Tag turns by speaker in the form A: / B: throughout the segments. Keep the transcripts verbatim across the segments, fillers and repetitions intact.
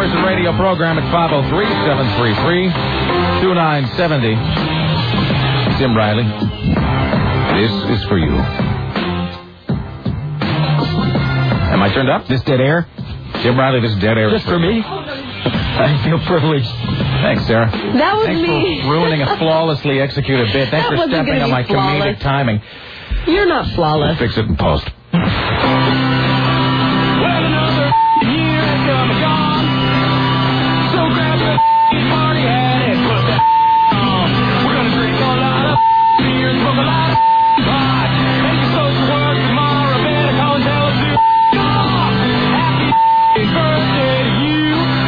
A: Emerson radio program at five oh three, seven three three, two nine seven oh. Tim Riley, this is for you. Am I turned up? This dead air? Tim Riley, this dead air.
B: Just for me? I feel privileged.
A: Thanks, Sarah.
C: That was
A: Thanks
C: me.
A: for ruining a flawlessly executed bit. Thanks
C: That
A: for stepping on my
C: flawless.
A: comedic timing.
C: You're not flawless.
A: Fix it in post.
D: Well, another year has come and gone. So grab your party hat and put that on. We're gonna drink a lot of beer, smoke a lot of pot. And you social work tomorrow, better call and tell us to off. Happy birthday to you.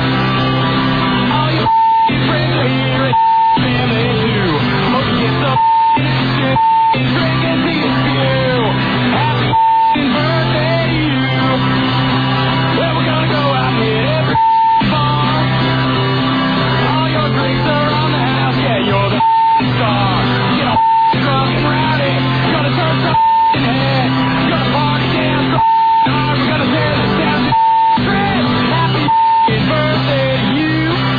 D: All your friends are here and family too. Hope you get some shit and drink and see a few. Happy birthday to you. Well, we're gonna go out and hit every bar. All your drinks are on the house. Yeah, you're the star. Get all drunk and rowdy. Gonna turn some head. Gonna party down some hard. We're gonna tear this down to shreds. Happy birthday to you.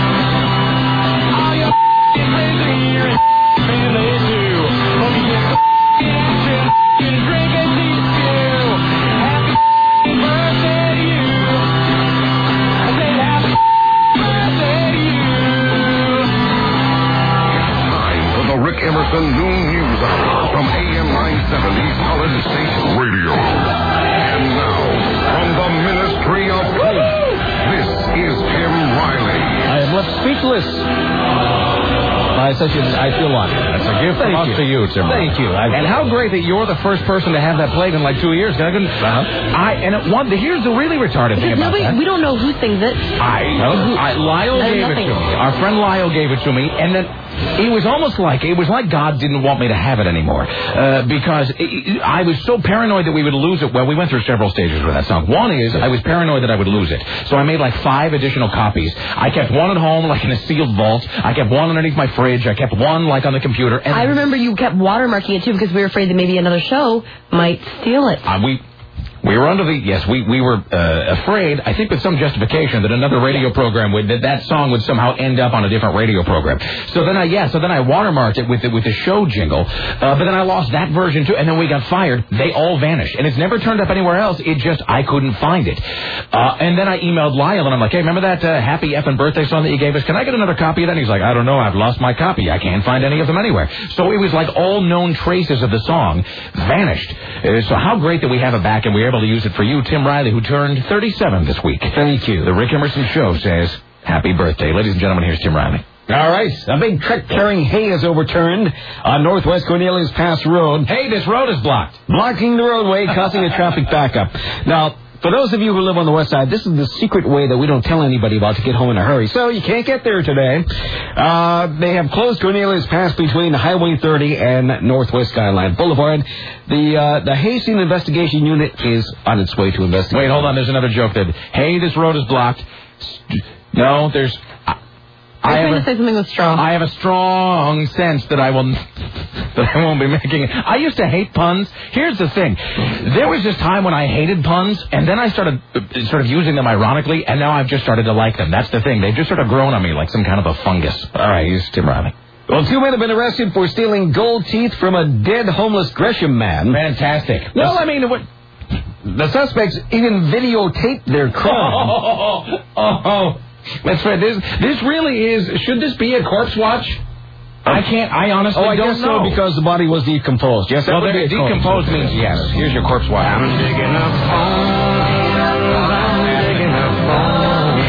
D: All your friends are here and family too. Hope you get some action. Gonna drink and see a few. Happy birthday to you. I say happy birthday to you.
E: Time for the Rick Emerson Noon News Hour from A M nine seventy Solid State Radio. And now, from the Ministry of Truth, this is Tim Riley.
B: I am left speechless. I such a, I feel honored.
A: That's a gift from
B: Thank
A: us
B: you.
A: to you, Tim.
B: Thank you. I,
A: And how great that you're the first person to have that played in like two years. I couldn't. Uh-huh. I and it, one. Here's the really retarded thing about
C: Nobody,
A: that.
C: we don't know who sings it.
A: I know. I, Lyle
C: There's
A: gave
C: nothing.
A: it to me. Our friend Lyle gave it to me, and then it was almost like it was like God didn't want me to have it anymore uh, because it, I was so paranoid that we would lose it. Well, we went through several stages with that song. One is I was paranoid that I would lose it, so I made like five additional copies. I kept one at home, like in a sealed vault. I kept one underneath my fridge. I kept one like on the computer. And
C: I remember you kept watermarking it too because we were afraid that maybe another show might steal it.
A: Uh, we we were under the yes we we were uh, afraid, I think with some justification, that another radio program would that that song would somehow end up on a different radio program. So then I yeah so then I watermarked it with the, with the show jingle, uh, but then I lost that version too, and then we got fired. They all vanished, and it's never turned up anywhere else. It just I couldn't find it. Uh, and then I emailed Lyle and I'm like, hey, remember that uh, happy effing birthday song that you gave us? Can I get another copy of that? And he's like, I don't know, I've lost my copy. I can't find any of them anywhere. So it was like all known traces of the song vanished. Uh, so how great that we have it back and we're able to use it for you, Tim Riley, who turned thirty-seven this week.
B: Thank you.
A: The Rick Emerson Show says, happy birthday. Ladies and gentlemen, here's Tim Riley.
B: All right. A big truck carrying hay is overturned on Northwest Cornelius Pass Road,
A: Hey, this road is blocked.
B: blocking the roadway, causing a traffic backup. Now, for those of you who live on the west side, this is the secret way that we don't tell anybody about to get home in a hurry. So you can't get there today. Uh, they have closed Cornelius Pass between Highway thirty and Northwest Skyline Boulevard. The uh, the Hastings Investigation Unit is on its way to investigate.
A: Wait, hold on. There's another joke that, hey, this road is blocked. No, there's... I,
C: I was
A: I
C: trying
A: have
C: to say something with strong.
A: I have a strong sense that I will that I won't be making it. I used to hate puns. Here's the thing: there was this time when I hated puns, and then I started uh, sort of using them ironically, and now I've just started to like them. That's the thing; they've just sort of grown on me like some kind of a fungus. All right, here's Tim Riley.
B: Well, two men have been arrested for stealing gold teeth from a dead homeless Gresham man.
A: Fantastic. Well, I mean, what?
B: The suspects even videotaped their crime.
A: Oh, oh, oh. That's right. This, this really is. Should this be a corpse watch? I can't. I honestly
B: Oh, I
A: don't
B: guess
A: know.
B: so, because the body was decomposed. Yes, that
A: well,
B: would be
A: there,
B: a
A: decomposed means yes. Here's your corpse watch.
D: I'm digging up bones. I'm digging up bones.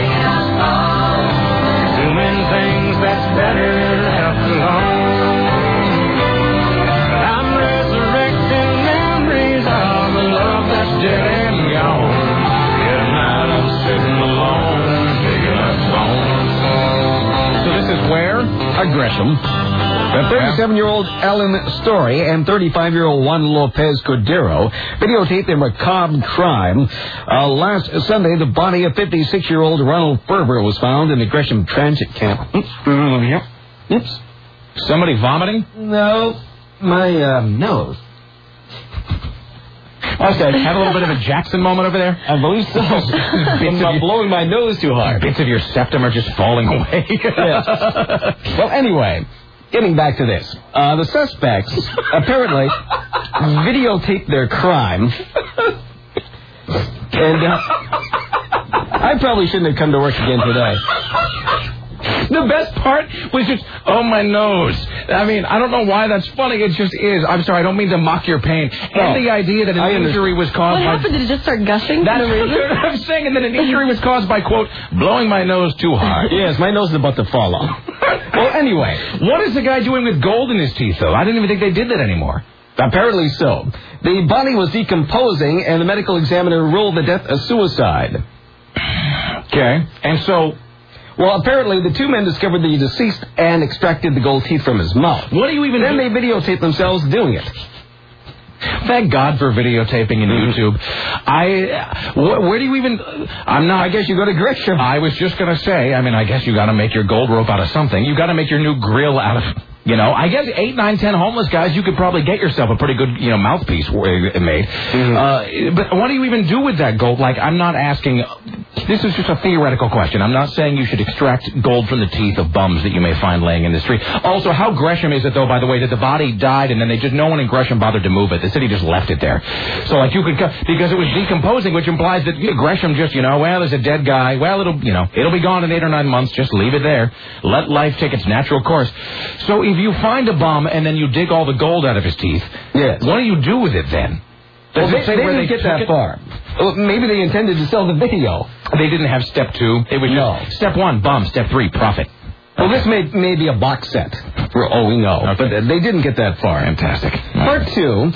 D: Doing things that's better left alone. I'm resurrecting memories of the love that's dead and gone. Tonight I'm sitting alone, digging up bones.
A: So this is where?
B: A Gresham. The thirty-seven-year-old Ellen Story and thirty-five-year-old Juan Lopez Cordero videotaped their macabre crime. Uh, last Sunday, the body of fifty-six-year-old Ronald Ferber was found in the Gresham Transit Camp. Yep. Oops.
A: Somebody vomiting?
B: No, my uh, nose. Okay.
A: Have a little bit of a Jackson moment over there?
B: I believe so. I'm not blowing my nose too hard.
A: Bits of your septum are just falling away.
B: Yes. Well, anyway, getting back to this. Uh, the suspects apparently videotaped their crime. And uh, I probably shouldn't have come to work again today.
A: The best part was just, oh, my nose. I mean, I don't know why that's funny. It just is. I'm sorry. I don't mean to mock your pain.
B: No,
A: and the idea that an injury was caused
C: what
A: by...
C: What happened? Did it just start gushing?
A: That's what I'm saying. And that an injury was caused by, quote, blowing my nose too hard.
B: Yes, my nose is about to fall off. Well, anyway.
A: What is the guy doing with gold in his teeth, though? I didn't even think they did that anymore.
B: Apparently so. The body was decomposing, and the medical examiner ruled the death a suicide.
A: Okay. And so...
B: Well, apparently the two men discovered the deceased and extracted the gold teeth from his mouth.
A: What do you even...
B: Then they videotaped themselves doing it.
A: Thank God for videotaping and YouTube. I, wh- where do you even, I'm not.
B: I guess you go to Gresham.
A: I was just going to say, I mean, I guess you got to make your gold rope out of something. You got to make your new grill out of, you know, I guess eight, nine, ten homeless guys, you could probably get yourself a pretty good, you know, mouthpiece made. Mm-hmm. Uh, but what do you even do with that gold? Like, I'm not asking, this is just a theoretical question. I'm not saying you should extract gold from the teeth of bums that you may find laying in the street. Also, how Gresham is it, though, by the way, that the body died and then they just, no one in Gresham bothered to move it. The city just left it there. So, like, you could, because it was decomposing, which implies that Gresham just, you know, well, there's a dead guy. Well, it'll, you know, it'll be gone in eight or nine months. Just leave it there. Let life take its natural course. So, if you find a bum and then you dig all the gold out of his teeth,
B: yes.
A: What do you do with it then?
B: Well, they, they didn't get that it? far. Well, maybe they intended to sell the video.
A: They didn't have step two. It was
B: no.
A: just step one, bum. Step three, profit.
B: Well, this may, may be a box set, for all we know. Okay. But they didn't get that far.
A: Fantastic.
B: Part two.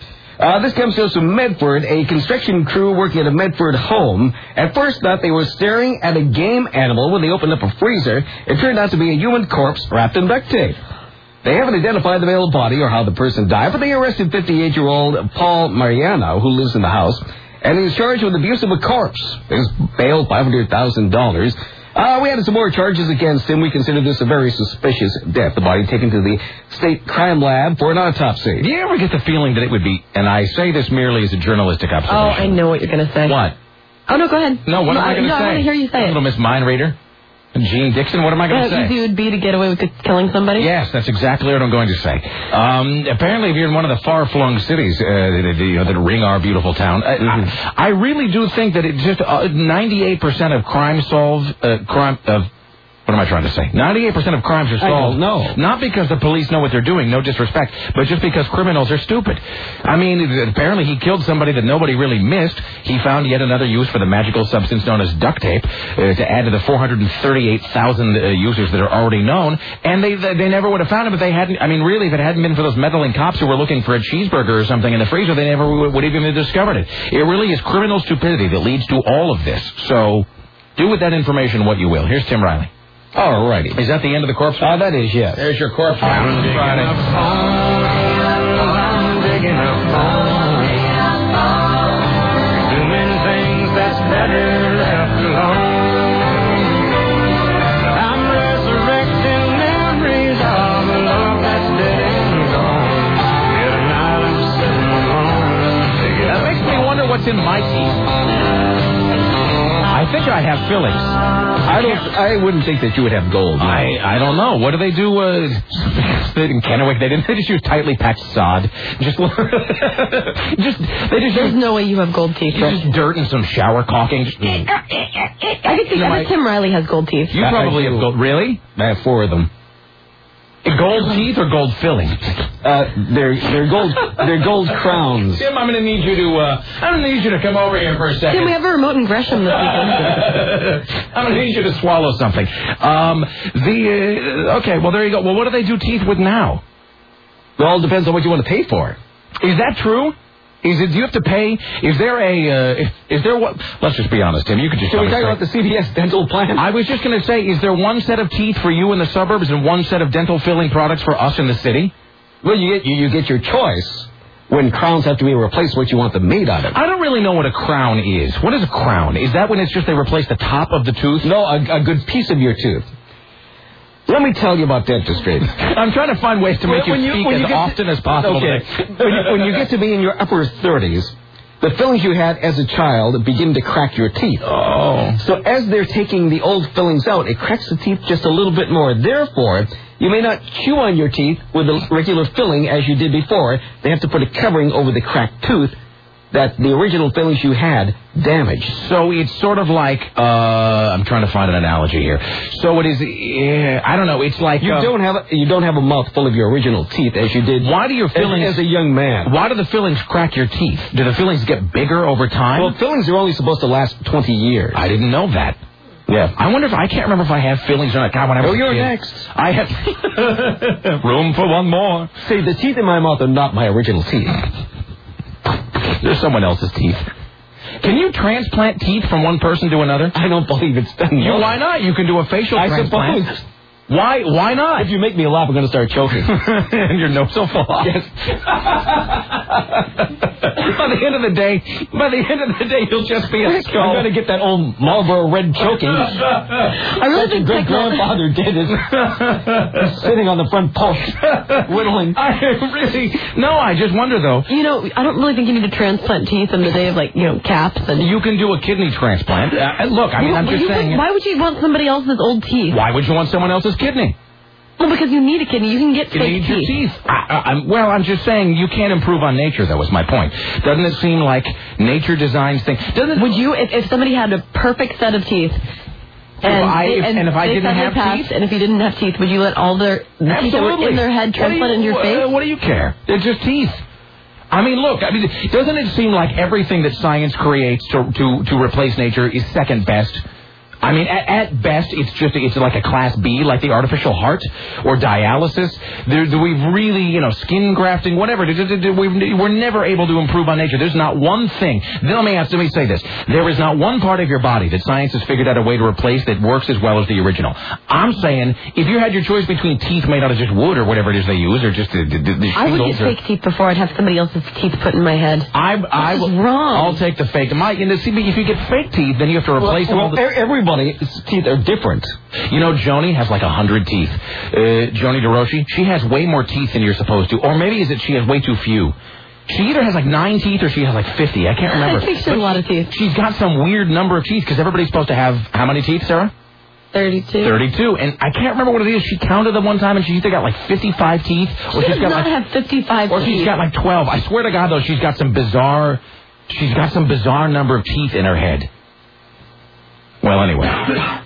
B: Uh, this comes to us from Medford. A construction crew working at a Medford home at first thought they were staring at a game animal when they opened up a freezer. It turned out to be a human corpse wrapped in duct tape. They haven't identified the male body or how the person died, but they arrested fifty-eight-year-old Paul Mariano, who lives in the house, and he's charged with abuse of a corpse. His bail, five hundred thousand dollars. Uh, we added some more charges against him. We consider this a very suspicious death. The body taken to the state crime lab for an autopsy.
A: Do you ever get the feeling that it would be, and I say this merely as a journalistic observation.
C: Oh, I know what you're going to say.
A: What?
C: Oh, no, go ahead.
A: No, what
C: no,
A: am I going to
C: no,
A: say?
C: I want to hear you say it.
A: Little Miss Mind Reader. Gene Dixon, what am I going to
C: How
A: say?
C: easy it would be to get away with killing somebody?
A: Yes, that's exactly what I'm going to say. Um, apparently, if you're in one of the far-flung cities uh, that, you know, that ring our beautiful town, uh, mm-hmm. I, I really do think that it just uh, ninety-eight percent of crime solved, uh, crime of. What am I trying to say? ninety-eight percent of crimes are solved.
B: No.
A: Not because the police know what they're doing, no disrespect, but just because criminals are stupid. I mean, apparently he killed somebody that nobody really missed. He found yet another use for the magical substance known as duct tape uh, to add to the four hundred thirty-eight thousand uh, users that are already known. And they they never would have found him if they hadn't. I mean, really, if it hadn't been for those meddling cops who were looking for a cheeseburger or something in the freezer, they never would, would even have discovered it. It really is criminal stupidity that leads to all of this. So do with that information what you will. Here's Tim Riley.
B: All righty.
A: Is that the end of the corpse?
B: Ah, uh, that is, yes.
A: There's your corpse.
D: I'm digging
A: Friday.
D: up home. I'm digging up home. Doing things that's better left alone. I'm resurrecting memories of a love that's dead and gone. Yet tonight I'm sitting alone.
A: That makes me wonder what's in my teeth. I think I have fillings.
B: I don't. I wouldn't think that you would have gold. No.
A: I I don't know. What do they do? Uh, in Kennewick, they didn't. They just use tightly packed sod. Just, just they just.
C: There's
A: use,
C: no way you have gold teeth.
A: Just dirt and some shower caulking. Just,
C: I could see. I bet Tim Riley has gold teeth.
A: You probably have gold. Really?
B: I have four of them.
A: Gold teeth or gold fillings?
B: Uh, they're they're gold they're gold crowns.
A: Tim, I'm going to need you to uh, I'm going to need you to come over here for a second.
C: Tim, we have a remote in Gresham this weekend.
A: I'm going to need you to swallow something. Um, the uh, okay, well there you go. Well, what do they do teeth with now?
B: It all depends on what you want to pay for.
A: Is that true? Is it? Do you have to pay? Is there a? Uh, is, is there what? Let's just be honest, Tim. You could just.
B: Can we talk about the C V S dental plan?
A: I was just going to say, is there one set of teeth for you in the suburbs and one set of dental filling products for us in the city?
B: Well, you get you, you get your choice when crowns have to be replaced. What you want them made out of?
A: I don't really know what a crown is. What is a crown? Is that when it's just they replace the top of the tooth?
B: No, a, a good piece of your tooth. Let me tell you about dentistry.
A: I'm trying to find ways to make
B: when
A: you,
B: you
A: speak
B: as
A: you
B: often
A: to,
B: as possible. Okay. when, you, when you get to be in your upper thirties, the fillings you had as a child begin to crack your teeth.
A: Oh.
B: So as they're taking the old fillings out, it cracks the teeth just a little bit more. Therefore, you may not chew on your teeth with a regular filling as you did before. They have to put a covering over the cracked tooth that the original fillings you had damaged.
A: So it's sort of like, uh, I'm trying to find an analogy here. So it is, yeah, I don't know, it's like...
B: You
A: uh,
B: don't have a, you don't have a mouth full of your original teeth as you did
A: why do your fillings,
B: as, as a young man.
A: Why do the fillings crack your teeth? Do the fillings get bigger over time?
B: Well, fillings are only supposed to last twenty years.
A: I didn't know that.
B: Yeah.
A: I wonder if, I can't remember if I have fillings or not. God, when I was
B: Oh,
A: a
B: you're
A: kid,
B: next.
A: I have... Room for one more.
B: See, the teeth in my mouth are not my original teeth.
A: There's someone else's teeth. Can you transplant teeth from one person to another?
B: I don't believe it's done.
A: You, why not? You can do a facial
B: I
A: transplant.
B: suppose.
A: Why? Why not?
B: If you make me laugh, I'm going to start choking.
A: And your nose will fall off.
B: Yes.
A: By the end of the day, by the end of the day, you'll just be a skull.
B: I'm going to get that old Marlboro Red choking.
C: I really
B: Such a
C: think
B: great
C: technology...
B: grandfather did is sitting on the front porch, whittling.
A: I really no. I just wonder though.
C: You know, I don't really think you need to transplant teeth in the day of, like, you know, caps and...
A: You can do a kidney transplant. Uh, look, I mean, I'm
C: Well,
A: just
C: you
A: saying.
C: could- why would you want somebody else's old teeth?
A: Why would you want someone else's kidney?
C: Well, because you need a kidney. You can get
A: You
C: fake
A: need your
C: teeth.
A: teeth. I, I, I'm, well, I'm just saying you can't improve on nature, though, is my point. Doesn't it seem like nature designs things? Doesn't it?
C: Would you, if, if somebody had a perfect set of teeth, and,
A: I-
C: they,
A: if-
C: and,
A: and if I
C: they
A: didn't
C: suddenly
A: have
C: passed,
A: teeth?
C: and if you didn't have teeth, would you let all their the teeth that were in their head transplant into your face?
A: Uh, what do you care? They're just teeth. I mean, look. I mean, doesn't it seem like everything that science creates to to, to replace nature is second best? I mean, at, at best, it's just it's like a class B, like the artificial heart or dialysis. There, we've really, you know, skin grafting, whatever. We've, we're never able to improve on nature. There's not one thing. Let me ask, let me say this: there is not one part of your body that science has figured out a way to replace that works as well as the original. I'm saying, if you had your choice between teeth made out of just wood or whatever it is they use, or just the, the, the
C: I would
A: shingles
C: get
A: or,
C: fake teeth before I'd have somebody else's teeth put in my head.
A: I, I
C: This is
A: will-
C: wrong.
A: I'll take the fake. My, you know, see, if you get fake teeth, then you have to replace them.
B: Well,
A: all the,
B: everybody's teeth are different.
A: You know, Joni has like a hundred teeth. Uh, Joni DeRoshi, she has way more teeth than you're supposed to. Or maybe is it she has way too few. She either has like nine teeth or she has like fifty. I can't remember.
C: I think she has a lot of teeth.
A: She's got some weird number of teeth because everybody's supposed to have how many teeth, Sarah?
C: thirty-two.
A: thirty-two. And I can't remember what it is. She counted them one time and she either got like fifty-five teeth or
C: She
A: she's
C: does
A: got
C: not
A: like
C: have fifty-five
A: or
C: teeth.
A: she's got like twelve. I swear to God though, she's got some bizarre she's got some bizarre number of teeth in her head. Well, anyway.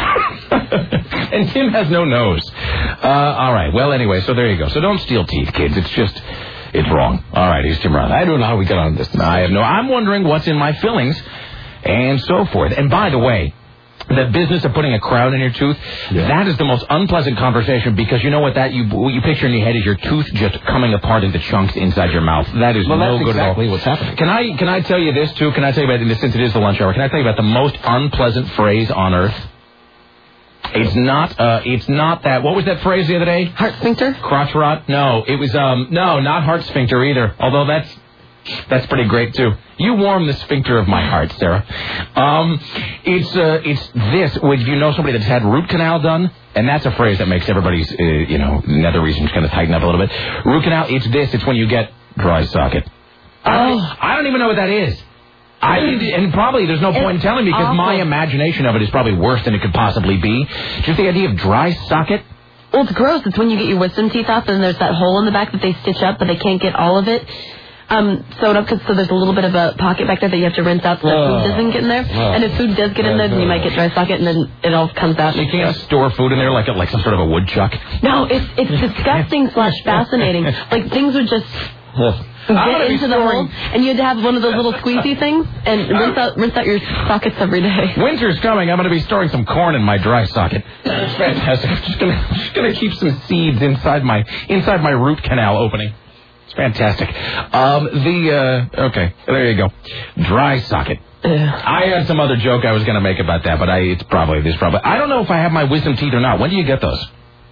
A: And Tim has no nose. Uh, all right. Well, anyway, so there you go. So don't steal teeth, kids. It's just, it's wrong. All right, here's Tim Riley.
B: I don't know how we got on this.
A: I have no, I'm wondering what's in my fillings and so forth. And by the way, the business of putting a crown in your tooth, yeah. that is the most unpleasant conversation because you know what that you what you picture in your head is your tooth just coming apart into chunks inside your mouth. That is
B: well,
A: no
B: that's
A: good
B: exactly
A: at all.
B: What's happening.
A: Can I can I tell you this too? Can I tell you about since it is the lunch hour? Can I tell you about the most unpleasant phrase on earth? It's not. Uh, it's not that. What was that phrase the other day?
C: Heart sphincter?
A: Crotch rot? No, it was. Um, no, not heart sphincter either. Although that's that's pretty great too. You warm the sphincter of my heart, Sarah. Um, it's uh, it's this. Would you know somebody that's had root canal done? And that's a phrase that makes everybody's uh, you know nether regions kind of tighten up a little bit. Root canal. It's this. It's when you get dry socket.
C: Oh.
A: I don't, I don't even know what that is. I and probably there's no point in telling me because
C: awful.
A: my imagination of it is probably worse than it could possibly be. Just the idea of dry socket.
C: Well, it's gross. It's when you get your wisdom teeth off and there's that hole in the back that they stitch up, but they can't get all of it um, sewed up because so there's a little bit of a pocket back there that you have to rinse out so that
B: Oh.
C: food doesn't get in there.
B: Oh.
C: And if food does get in there, then you might get dry socket and then it all comes out.
A: You can't store food in there like a, like some sort of a woodchuck.
C: No, it's it's disgusting slash fascinating. Like things would just get into the hole, and you'd have one of those little squeezy things, and rinse out, rinse out your sockets every day.
A: Winter's coming. I'm going to be storing some corn in my dry socket. It's fantastic. I'm just going to just going to keep some seeds inside my inside my root canal opening. It's fantastic. Um, the uh, okay, there you go. Dry socket.
C: Ugh.
A: I had some other joke I was going to make about that, but I it's probably this probably. I don't know if I have my wisdom teeth or not. When do you get those?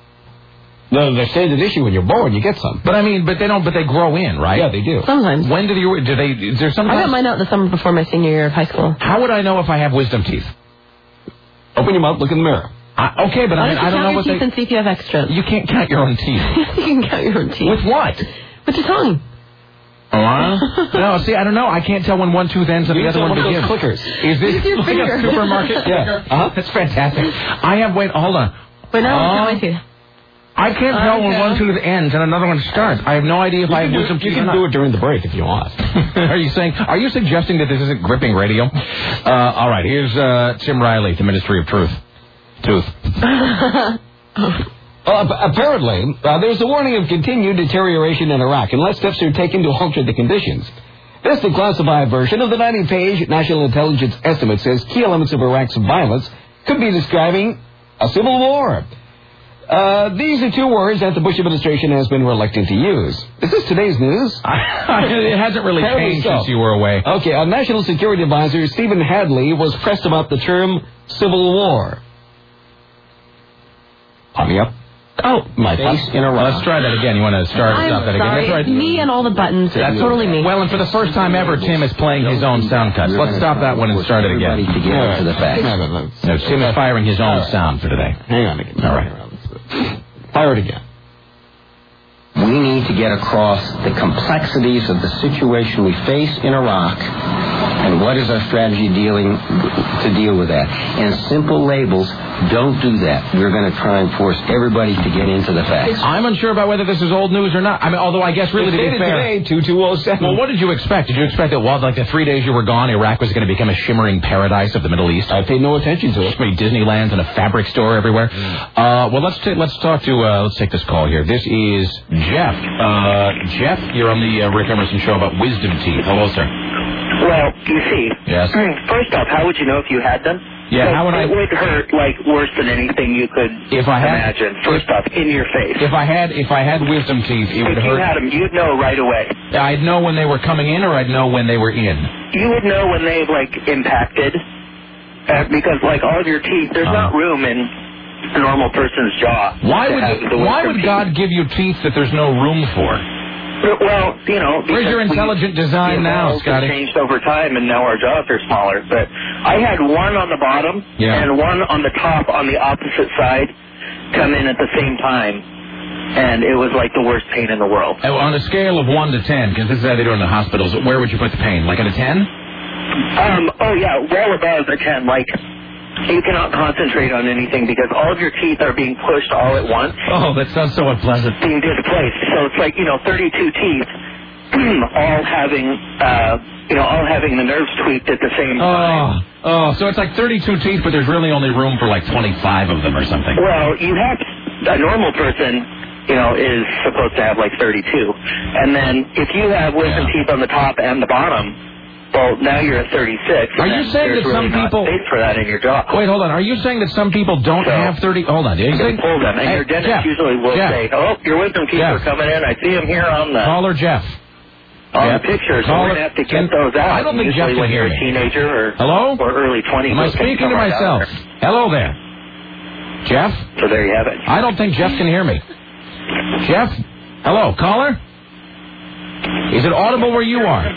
B: No, they're standard issue. When you're born, you get some.
A: But I mean, but they don't. But they grow in, right?
B: Yeah, they do.
C: Sometimes.
A: When do you? Do they? Is there sometimes?
C: I got mine out the summer before my senior year of high school.
A: How would I know if I have wisdom teeth?
B: Open your mouth, look in the mirror.
A: I, okay, but I, mean, I don't know what
C: you
A: they.
C: count your teeth and see if you have extra.
A: You can't count your own teeth.
C: You can count your own teeth.
A: With what?
C: With your tongue.
A: Oh, uh, no, see, I don't know. I can't tell when one tooth ends and the other one begins.
B: Clickers.
A: Is this like
C: finger.
A: a supermarket?
B: Yeah.
A: Uh-huh. That's fantastic. I have, wait, hold on.
C: Wait, now
A: Uh,
C: look at my teeth.
A: I can't tell
C: Okay.
A: when one tooth ends and another one starts. I have no idea if
B: You
A: I
B: can,
A: have
B: do,
A: wisdom
B: it,
A: teeth
B: you
A: or
B: can
A: not.
B: do it during the break if you want.
A: Are you saying, are you suggesting that this isn't gripping radio? Uh, all right, here's uh, Tim Riley, the Ministry of Truth. Tooth.
B: Well, apparently, uh, there's a warning of continued deterioration in Iraq unless steps are taken to alter the conditions. This, the classified version of the ninety-page National Intelligence Estimate, says key elements of Iraq's violence could be describing a civil war. Uh, these are two words that the Bush administration has been reluctant to use. Is this today's news?
A: It hasn't really
B: Apparently
A: changed
B: so.
A: since you were away.
B: Okay, our National Security Advisor, Stephen Hadley, was pressed about the term civil war. Popping up.
C: Oh,
B: My face in a rock.
A: Let's try that again. You want to start
C: I'm
A: stop that again?
C: sorry.
A: That's right.
C: Me and all the buttons. That's totally me.
A: Well, and for the first time ever, Tim is playing his own sound cuts. Let's stop that one and start it again.
F: To get into the facts.
B: No, no, no.
A: No, Tim is firing his own sound for today.
B: Hang on again.
A: All right.
B: Fire it again.
F: We need to get across the complexities of the situation we face in Iraq and what is our strategy dealing to deal with that. And simple labels don't do that. We're going to try and force everybody to get into the facts.
A: I'm unsure about whether this is old news or not. I mean, although I guess really to be
B: Dated
A: fair.
B: today, two two oh seven.
A: Well, what did you expect? Did you expect that, well, like the three days you were gone, Iraq was going to become a shimmering paradise of the Middle East?
B: I paid no attention to it.
A: So many Disneylands and a fabric store everywhere. Uh, well, let's ta- let's talk to uh, let's take this call here. This is Jeff. Uh, Jeff, you're on the uh, Rick Emerson show about wisdom teeth. Hello, sir.
G: Well, you see.
A: Yes.
G: First off, how would you know if you had them?
A: Yeah,
G: So
A: how would I-
G: It would hurt like worse than anything you could
A: If I had-
G: imagine. First off, in your face.
A: If I had if I had wisdom teeth, it would
G: If you
A: hurt.
G: had them, you'd know right away.
A: I'd know when they were coming in, or I'd know when they were in.
G: You would know when they've like impacted, uh, because like all of your teeth, there's
A: Uh-huh.
G: not room in a normal person's jaw.
A: Why
G: to
A: would
G: have the
A: why
G: wisdom
A: would
G: teeth.
A: God give you teeth that there's no room for?
G: Well, you know,
A: Where's your
G: because we-
A: intelligent design
G: the
A: now,
G: evolved
A: Scotty?
G: and changed over time, and now our jaws are smaller. But I had one on the bottom
A: Yeah.
G: and one on the top on the opposite side come in at the same time, and it was like the worst pain in the world.
A: Oh, on a scale of one to ten, because this is how they do it in the hospitals, where would you put the pain? Like at a ten?
G: Um, oh yeah, well above a ten. Like you cannot concentrate on anything because all of your teeth are being pushed all at once,
A: Oh, that sounds so unpleasant.
G: being displaced. So it's like, you know, thirty-two teeth, all having, uh, you know, all having the nerves tweaked at the same time.
A: Oh, oh, so it's like thirty-two teeth, but there's really only room for like twenty-five of them or something.
G: Well, you have a normal person, you know, is supposed to have like thirty-two, and then if you have wisdom
A: Yeah.
G: teeth on the top and the bottom, well, now you're at thirty-six.
A: Are
G: and
A: you
G: then
A: saying
G: there's
A: that some
G: really not
A: people-
G: space for that in your jaw?
A: Wait, hold on. Are you saying that some people don't
G: So-
A: have thirty? Hold on. Are you
G: They
A: saying,
G: pull them, and
A: Hey,
G: your dentist
A: Jeff,
G: usually will
A: Jeff,
G: say, "Oh, your wisdom teeth
A: Jeff.
G: are coming in. I see them here on the
A: Caller Jeff.
G: on
A: Jeff,
G: the pictures. So
A: caller-
G: we're gonna have to
A: can-
G: get those out.
A: I don't think Jeff
G: usually
A: can
G: when
A: hear
G: you're a
A: me.
G: teenager or
A: Hello?
G: or early twenties.
A: Am I
G: those things
A: speaking to
G: come right out
A: myself?
G: there.
A: Hello there. Jeff?
G: So there you have it.
A: I don't think Jeff can hear me. Jeff? Hello, caller? Is it audible where you are?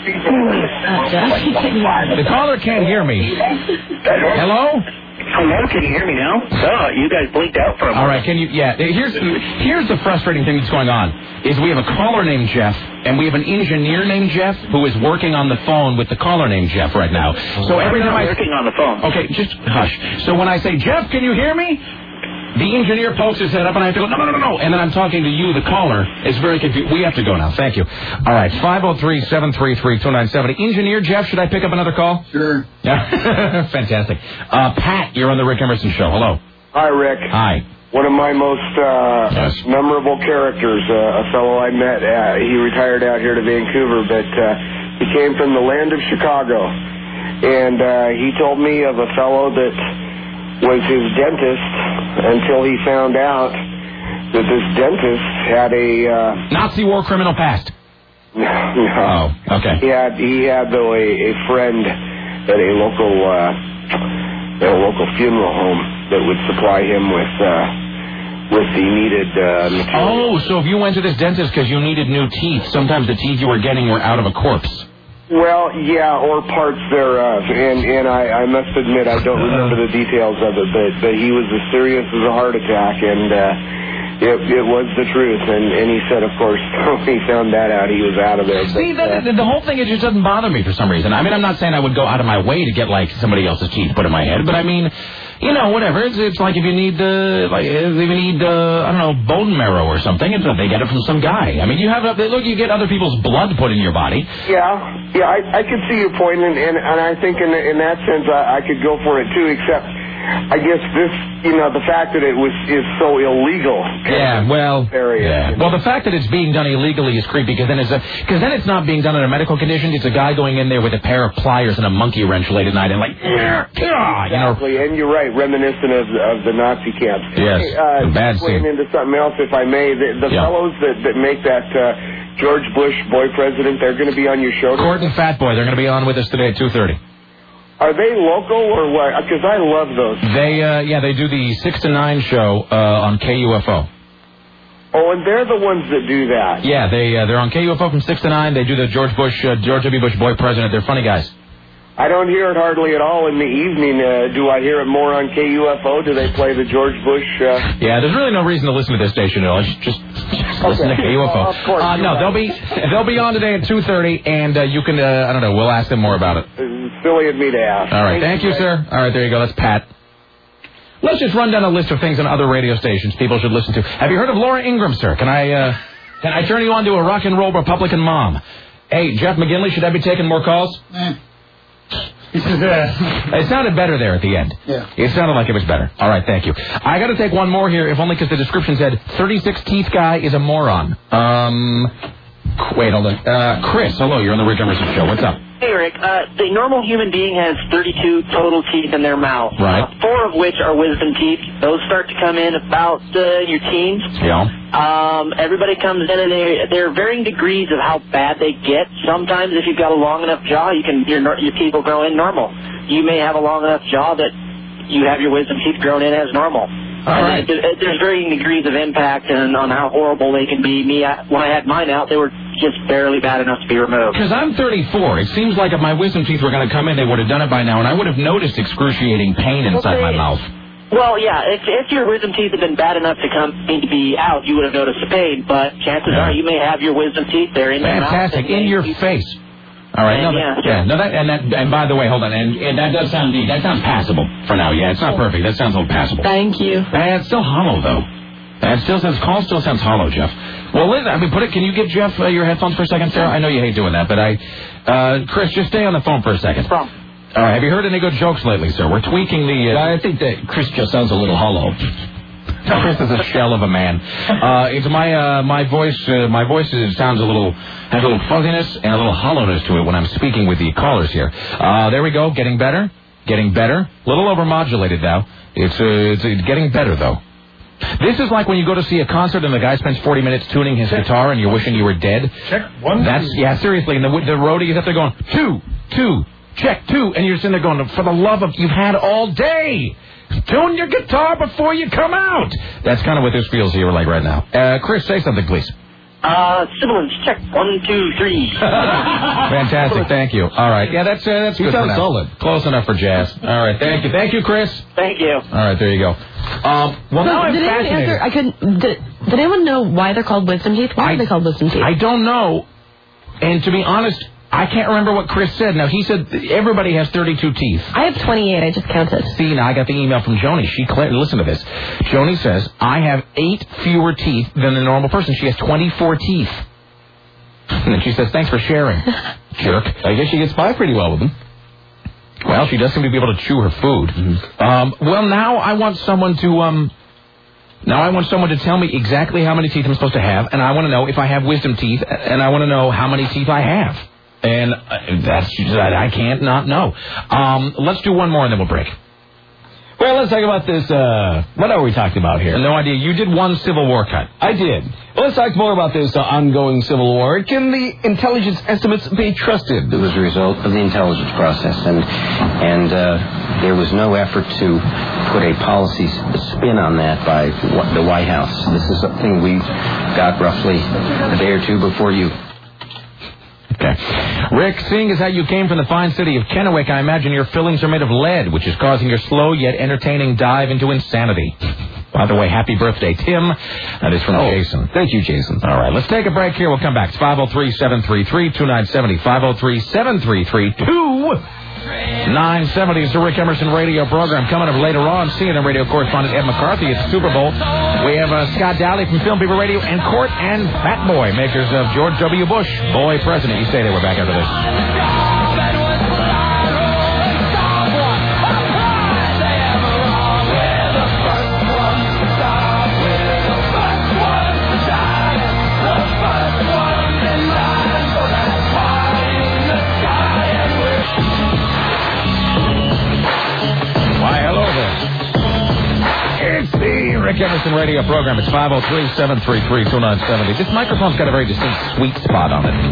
A: The caller can't hear me. Hello?
G: Hello, can you hear me now? Oh, you guys blinked out for a moment.
A: All right, can you? Yeah. Here's here's the frustrating thing that's going on is we have a caller named Jeff and we have an engineer named Jeff who is working on the phone with the caller named Jeff right now. So every
G: I'm
A: time
G: not
A: I
G: working on the phone.
A: okay, just hush. So when I say Jeff, can you hear me? The engineer pokes his head up, and I have to go, no, no, no, no. And then I'm talking to you, the caller. It's very confusing. We have to go now. Thank you. All right, five oh three, seven three three, two nine seven zero. Engineer Jeff, should I pick up another call?
H: Sure.
A: Yeah. Fantastic. Uh, Pat, you're on the Rick Emerson Show. Hello.
H: Hi, Rick.
A: Hi.
H: One of my most uh,
A: Yes.
H: memorable characters, uh, a fellow I met. Uh, he retired out here to Vancouver, but uh, he came from the land of Chicago. And uh, he told me of a fellow that was his dentist until he found out that this dentist had a... Uh,
A: Nazi war criminal past.
H: no,
A: Oh, okay.
H: He had he had though a, a friend at a local uh, at a local funeral home that would supply him with uh, with the needed uh, material.
A: Oh, so if you went to this dentist because you needed new teeth, sometimes the teeth you were getting were out of a corpse.
H: Well, yeah, or parts thereof, and and I, I must admit I don't remember the details of it, but but he was as serious as a heart attack, and uh, it, it was the truth. And, and he said, of course, when he found that out, he was out of there.
A: See,
H: but,
A: that,
H: uh,
A: the whole thing, it just doesn't bother me for some reason. I mean, I'm not saying I would go out of my way to get, like, somebody else's teeth put in my head, but I mean, you know, whatever. It's, it's like if you need, uh, like, if you need, uh, I don't know, bone marrow or something, it's, they get it from some guy. I mean, you have, look, you get other people's blood put in your body.
H: Yeah, yeah, I, I could see your point, and, and, and I think in, in that sense I, I could go for it too, except I guess this, you know, the fact that it was is so illegal.
A: Yeah, well,
H: area,
A: yeah.
H: you know?
A: Well, the fact that it's being done illegally is creepy because then it's because then it's not being done under medical conditions. It's a guy going in there with a pair of pliers and a monkey wrench late at night and like, yeah, yeah, you know.
H: Exactly, and you're right, reminiscent of of the Nazi camps.
A: Yes,
H: Hey, uh,
A: a bad
H: going
A: scene.
H: into something else, if I may, the, the
A: Yeah.
H: fellows that that make that uh, George Bush boy president, they're going to be on your show.
A: Court and Fat Boy, they're going to be on with us today at two thirty.
H: Are they local or what? Because I love those.
A: They, uh, yeah, they do the six to nine show uh, on K U F O.
H: Oh, and they're the ones that do that.
A: Yeah, they uh, they're on K U F O from six to nine. They do the George Bush, uh, George W. Bush boy president. They're funny guys.
H: I don't hear it hardly at all in the evening. Uh, do I hear it more on K U F O? Do they play the George Bush? Uh...
A: Yeah, there's really no reason to listen to this station at all. Just, just, just listen to K U F O.
H: Well, of course,
A: uh, no,
H: right.
A: they'll be they'll be on today at two thirty, and uh, you can uh, I don't know. We'll ask them more about it.
H: It's silly of me to ask.
A: All right, thank you, sir. All right, there you go. That's Pat. Let's just run down a list of things on other radio stations people should listen to. Have you heard of Laura Ingraham, sir? Can I uh, can I turn you on to a rock and roll Republican mom? Hey, Jeff McGinley, should I be taking more calls?
I: Eh.
A: It sounded better there at the end.
I: Yeah.
A: It sounded like it was better. All right, thank you. I got to take one more here, if only because the description said thirty-six teeth guy is a moron. Um, wait, hold on. Uh, Chris, hello, you're on the Rick Emerson Show. What's up?
J: Hey, Rick. Uh, the normal human being has thirty-two total teeth in their mouth.
A: Right.
J: Uh, four of which are wisdom teeth. Those start to come in about uh, your teens.
A: Yeah.
J: Um, everybody comes in, and they there are varying degrees of how bad they get. Sometimes, if you've got a long enough jaw, you can your nor- your teeth will grow in normal. You may have a long enough jaw that you have your wisdom teeth grown in as normal.
A: All
J: and
A: right.
J: there- There's varying degrees of impact and on how horrible they can be. Me, I, when I had mine out, they were just barely bad enough to be removed.
A: Because I'm thirty-four. It seems like if my wisdom teeth were going to come in, they would have done it by now, and I would have noticed excruciating pain inside
J: Okay.
A: my mouth.
J: Well, yeah, if, if your wisdom teeth had been bad enough to come need to be out, you would have noticed the pain. But chances
A: Yeah.
J: are you may have your wisdom teeth there in your mouth.
A: Fantastic. In your face. All right. No,
J: Yeah,
A: that,
J: yeah.
A: yeah. No, that and that. And by the way, hold on. And, and that does sound that sounds passable for now. Yeah, it's not perfect. That sounds a little passable.
C: Thank you.
A: Uh, it's still hollow though. That still says call still sounds hollow, Jeff. Well, listen, I mean, put it. Can you get Jeff uh, your headphones for a second, Sarah? I know you hate doing that, but I, uh, Chris, just stay on the phone for a second.
J: Problem.
A: All right. Have you heard any good jokes lately, sir? We're tweaking the. Uh,
B: I think that Chris just sounds a little hollow.
A: Chris is a shell of a man. Uh, it's my uh, my voice. Uh, my voice is, sounds a little has a little fuzziness and a little hollowness to it when I'm speaking with the callers here. Uh, there we go. Getting better. Getting better. A little overmodulated now. It's uh, it's uh, getting better though. This is like when you go to see a concert and the guy spends forty minutes tuning his guitar and you're wishing you were dead.
I: Check one.
A: That's yeah, seriously. And the the roadie is up there going two, two, check two, and you're sitting there going, for the love of you've had all day. Tune your guitar before you come out. That's kind of what this feels here like right now. Uh, Chris, say something, please.
J: Uh, sibilance, check. One, two, three.
A: Fantastic, thank you. All right, yeah, that's uh, that's
B: You
A: good for
B: sound
A: now.
B: solid.
A: Close enough for jazz. All right, thank you, thank you, Chris.
J: Thank you.
A: All right, there you go. Um, well, now I'm
C: did anyone
A: fascinated.
C: answer? I couldn't. Did, did anyone know why they're called wisdom teeth? Why
A: I-
C: are they called wisdom teeth?
A: I don't know, and to be honest, I can't remember what Chris said. Now, he said everybody has thirty-two teeth.
C: I have twenty-eight. I just counted.
A: See, now I got the email from Joni. She clear, listen to this. Joni says, I have eight fewer teeth than the normal person. She has twenty-four teeth. And then she says, thanks for sharing, jerk.
B: I guess she gets by pretty well with them.
A: Well, she does seem to be able to chew her food. Mm-hmm. Um, well, now I want someone to, um, now I want someone to tell me exactly how many teeth I'm supposed to have, and I want to know if I have wisdom teeth, and I want to know how many teeth I have. And uh, that's, I can't not know. Um, let's do one more and then we'll break.
B: Well, let's talk about this. Uh, what are we talking about here?
A: No idea. You did one Civil War cut.
B: I did. Well, let's talk more about this uh, ongoing civil war. Can the intelligence estimates be trusted?
F: It was a result of the intelligence process, and and uh, there was no effort to put a policy spin on that by the White House. This is something we got roughly a day or two before you.
A: Okay. Rick, seeing as how you came from the fine city of Kennewick, I imagine your fillings are made of lead, which is causing your slow yet entertaining dive into insanity. By the way, happy birthday, Tim. That is from
B: Oh,
A: Jason.
B: Thank you, Jason.
A: All right, let's take a break here. We'll come back. It's five oh three, seven three three, two nine seven oh. five oh three, seven three three, two nine seven oh is the Rick Emerson radio program. Coming up later on, C N N radio correspondent Ed McCarthy at the Super Bowl. We have uh, Scott Dowley from Film People Radio and Court and Fat Boy, makers of George W. Bush, Boy President. You stay there. We're back after this. It's the Rick Emerson radio program. It's five oh three, seven three three, two nine seven oh. This microphone's got a very distinct sweet spot on it.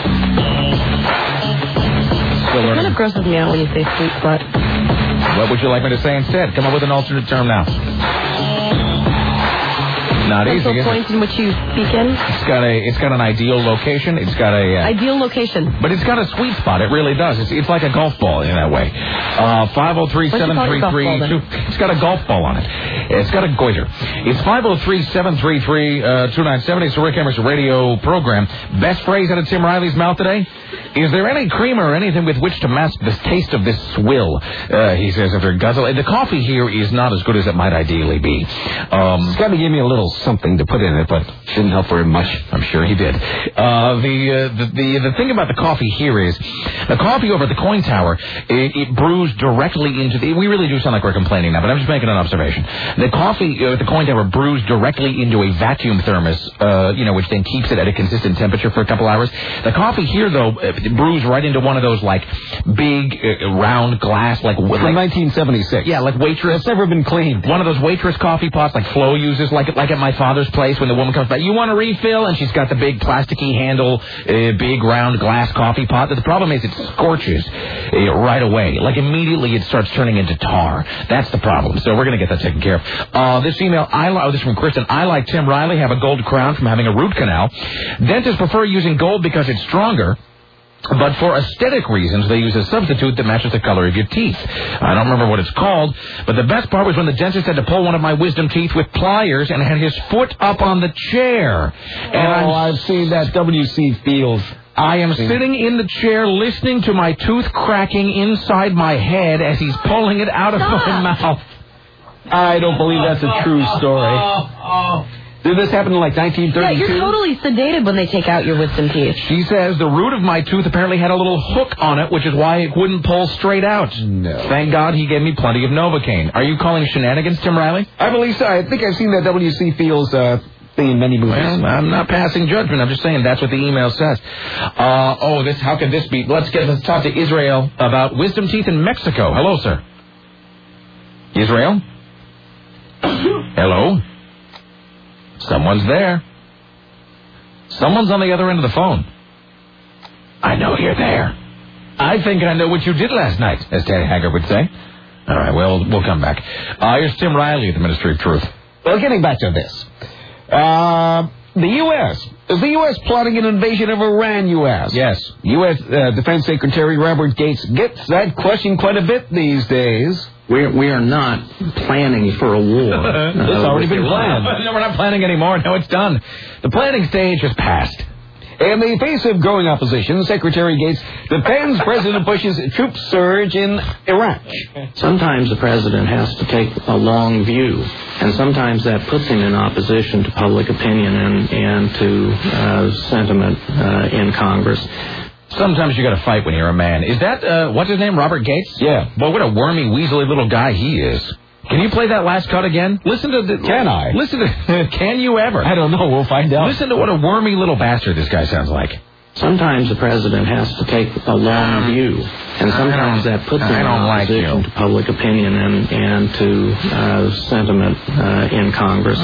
A: Still
C: It kind
A: learning.
C: of grosses me out when you say sweet spot.
A: What would you like me to say instead? Come up with an alternate term now. Not easy,
C: Central
A: is it?
C: point in which you speak in.
A: It's got a, it's got an ideal location. It's got a, uh,
C: Ideal location.
A: but it's got a sweet spot. It really does. It's, it's like a golf ball in that way. Uh, five oh three, seven three three, two It's got a golf ball on it. It's got a goiter. It's five oh three, seven three three, two nine seven oh. It's the Rick Emerson radio program. Best phrase out of Tim Riley's mouth today? Is there any cream or anything with which to mask the taste of this swill? Uh, he says after guzzle. The coffee here is not as good as it might ideally be. Um,
B: Scotty gave me a little something to put in it, but didn't help very much.
A: I'm sure he did. Uh, the, uh, the the the thing about the coffee here is the coffee over at the Coin Tower, it, it brews directly into the. We really do sound like we're complaining now, but I'm just making an observation. The coffee uh, at the Coin Tower brews directly into a vacuum thermos, uh, you know, which then keeps it at a consistent temperature for a couple hours. The coffee here, though, uh, brews right into one of those like big uh, round glass, like
B: From
A: like
B: nineteen seventy-six.
A: yeah, like waitress.
B: It's never been cleaned.
A: One of those waitress coffee pots like Flo uses, like like at my father's place when the woman comes back. You want a refill? And she's got the big plasticky handle, uh, big round glass coffee pot. The problem is it scorches uh, right away. Like immediately it starts turning into tar. That's the problem. So we're going to get that taken care of. Uh, this email, I li- oh, this is from Kristen. I, like Tim Riley, have a gold crown from having a root canal. Dentists prefer using gold because it's stronger. But for aesthetic reasons, they use a substitute that matches the color of your teeth. I don't remember what it's called, but the best part was when the dentist had to pull one of my wisdom teeth with pliers and had his foot up on the chair. And
B: oh,
A: I'm,
B: I've seen that W C Fields.
A: I am sitting in the chair listening to my tooth cracking inside my head as he's pulling it out of
C: Stop.
A: my mouth.
B: I don't believe that's a true story. Did this happen in like nineteen
C: Yeah,
B: thirty-two?
C: you're totally sedated when they take out your wisdom teeth.
A: She says the root of my tooth apparently had a little hook on it, which is why it wouldn't pull straight out.
B: No.
A: Thank God he gave me plenty of Novocaine. Are you calling shenanigans, Tim Riley?
B: I believe so. I think I've seen that W C Fields uh, thing in many movies.
A: Well, I'm not passing judgment. I'm just saying that's what the email says. Uh, oh, this. How could this be? Let's get. Let's talk to Israel about wisdom teeth in Mexico. Hello, sir. Israel? Hello? Someone's there. Someone's on the other end of the phone. I know you're there. I think I know what you did last night, as Terry Haggard would say. All right, well, we'll come back. Uh, here's Tim Riley at the Ministry of Truth.
B: Well, getting back to this. Uh, the U S Is the U S plotting an invasion of Iran, you ask?
A: Yes.
B: U S Uh, Defense Secretary Robert Gates gets that question quite a bit these days.
F: We're, we are not planning for a war.
A: It's already been planned. No, we're not planning anymore. No, it's done. The planning stage has passed.
B: In the face of growing opposition, Secretary Gates defends President Bush's troop surge in Iraq.
F: Sometimes the president has to take a long view, and sometimes that puts him in opposition to public opinion and, and to uh, sentiment uh, in Congress.
A: Sometimes you got to fight when you're a man. Is that, uh, what's his name, Robert Gates?
B: Yeah.
A: Boy, what a wormy, weaselly little guy he is. Can you play that last cut again? Listen to the...
B: Can I?
A: Listen to... Can you ever?
B: I don't know. We'll find out.
A: Listen to what a wormy little bastard this guy sounds like.
F: Sometimes the president has to take a long view, and sometimes that puts him in opposition
A: like
F: to public opinion and, and to uh, sentiment uh, in Congress.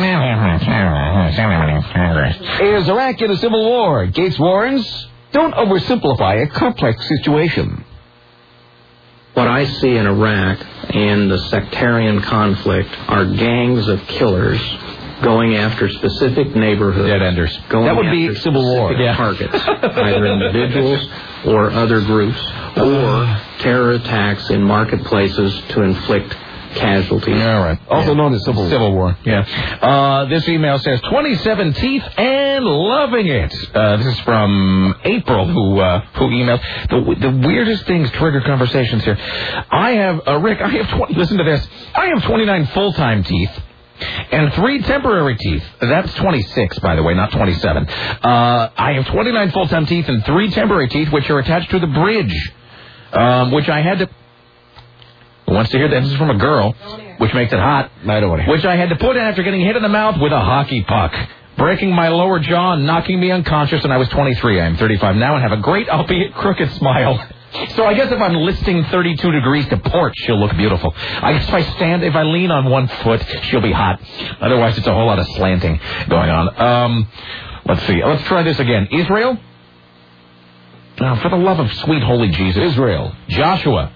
B: Is Iraq in a civil war? Gates warns, don't oversimplify a complex situation.
F: What I see in Iraq in the sectarian conflict are gangs of killers going after specific neighborhoods.
A: Dead enders.
F: Going
B: That would
F: after
B: be civil war.
F: specific
A: Yeah.
F: targets, either individuals or other groups, or terror attacks in marketplaces to inflict casualty.
A: All right.
B: Also
A: yeah.
B: known as Civil War.
A: Civil War, yeah. Uh, this email says, twenty-seven teeth and loving it. Uh, this is from April, who uh, who emailed. The, the weirdest things trigger conversations here. I have, uh, Rick, I have, twenty, listen to this. I have twenty-nine full-time teeth and three temporary teeth. That's twenty-six, by the way, not twenty-seven. Uh, I have twenty-nine full-time teeth and three temporary teeth, which are attached to the bridge, um, which I had to... Who wants to hear that? This is from a girl, which makes it hot.
B: I don't want to hear.
A: Which I had to put in after getting hit in the mouth with a hockey puck, breaking my lower jaw and knocking me unconscious, and I was twenty-three. I am thirty-five now and have a great, albeit crooked smile. So I guess if I'm listing thirty-two degrees to port, she'll look beautiful. I guess if I stand, if I lean on one foot, she'll be hot. Otherwise, it's a whole lot of slanting going on. Um, let's see. Let's try this again. Israel? Oh, for the love of sweet holy Jesus.
B: Israel.
A: Joshua.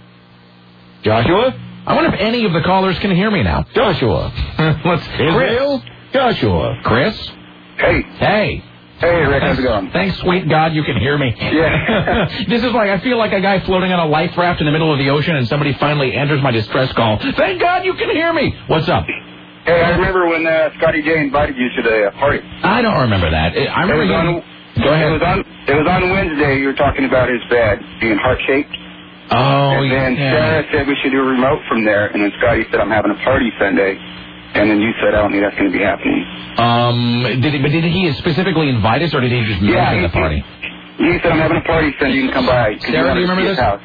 B: Joshua?
A: I wonder if any of the callers can hear me now.
B: Joshua.
A: Let's
B: Israel? Joshua.
A: Chris?
H: Hey.
A: Hey.
H: Hey, Rick, how's it going?
A: Thanks, sweet God, you can hear me.
H: Yeah.
A: This is like, I feel like a guy floating on a life raft in the middle of the ocean and somebody finally answers my distress call. Thank God you can hear me. What's up?
H: Hey, I remember when uh, Scotty J invited you to the uh, party.
A: I don't remember that. I remember
H: it was
A: you...
H: on,
A: Go ahead.
H: It was, on, it was on Wednesday. You were talking about his bed being heart-shaped.
A: Oh,
H: and then
A: yeah.
H: Sarah said we should do a remote from there, and then Scotty said I'm having a party Sunday, and then you said I don't think that's going to be happening.
A: Um, did he, but did he specifically invite us, or did he just mention
H: yeah, he,
A: the party?
H: He, he said I'm having a party Sunday. You can come by.
A: Sarah, do you remember this?
H: House.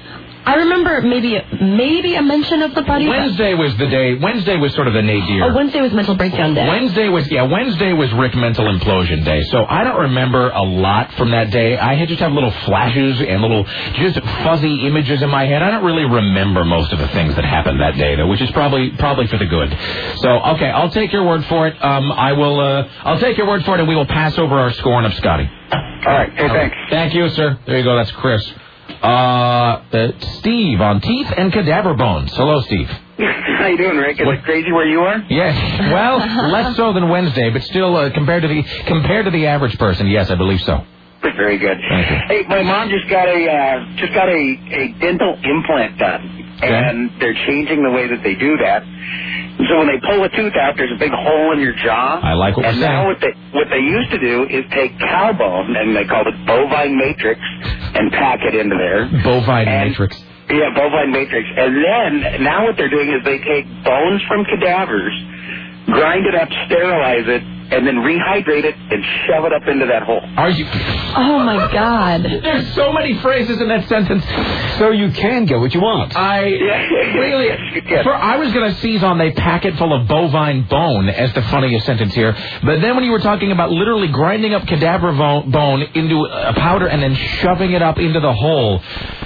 C: I remember maybe maybe a mention of the party.
A: Wednesday was the day. Wednesday was sort of the nadir.
C: Oh, Wednesday was mental breakdown day.
A: Wednesday was yeah. Wednesday was Rick mental implosion day. So I don't remember a lot from that day. I had just have little flashes and little just fuzzy images in my head. I don't really remember most of the things that happened that day, though, which is probably probably for the good. So okay, I'll take your word for it. Um, I will. Uh, I'll take your word for it, and we will pass over our scorn of Scotty.
H: All right. Hey, thanks.
A: Thank you, sir. There you go. That's Chris. Uh, uh, Steve on teeth and cadaver bones. Hello, Steve.
H: How you doing, Rick? Is
A: what?
H: it crazy where you are?
A: Yes. Well, less so than Wednesday, but still uh, compared to the compared to the average person, yes, I believe so.
H: Very good.
A: Thank you.
H: Hey, my mom just got a uh, just got a, a dental implant done,
A: okay.
H: and they're changing the way that they do that. So when they pull a tooth out, there's a big hole in your jaw.
A: I like what
H: and
A: you're saying.
H: now what they what they used to do is take cow bone, and they called it bovine matrix, and pack it into there.
A: Bovine
H: and,
A: matrix.
H: Yeah, bovine matrix. And then now what they're doing is they take bones from cadavers, grind it up, sterilize it, and then rehydrate it and shove it up into that hole.
A: Are you?
C: Oh my God!
A: There's so many phrases in that sentence.
B: So you can get what you want.
A: I really.
H: Yes.
A: For, I was going to seize on they pack it full of bovine bone as the funniest sentence here, but then when you were talking about literally grinding up cadaver bone into a powder and then shoving it up into the hole,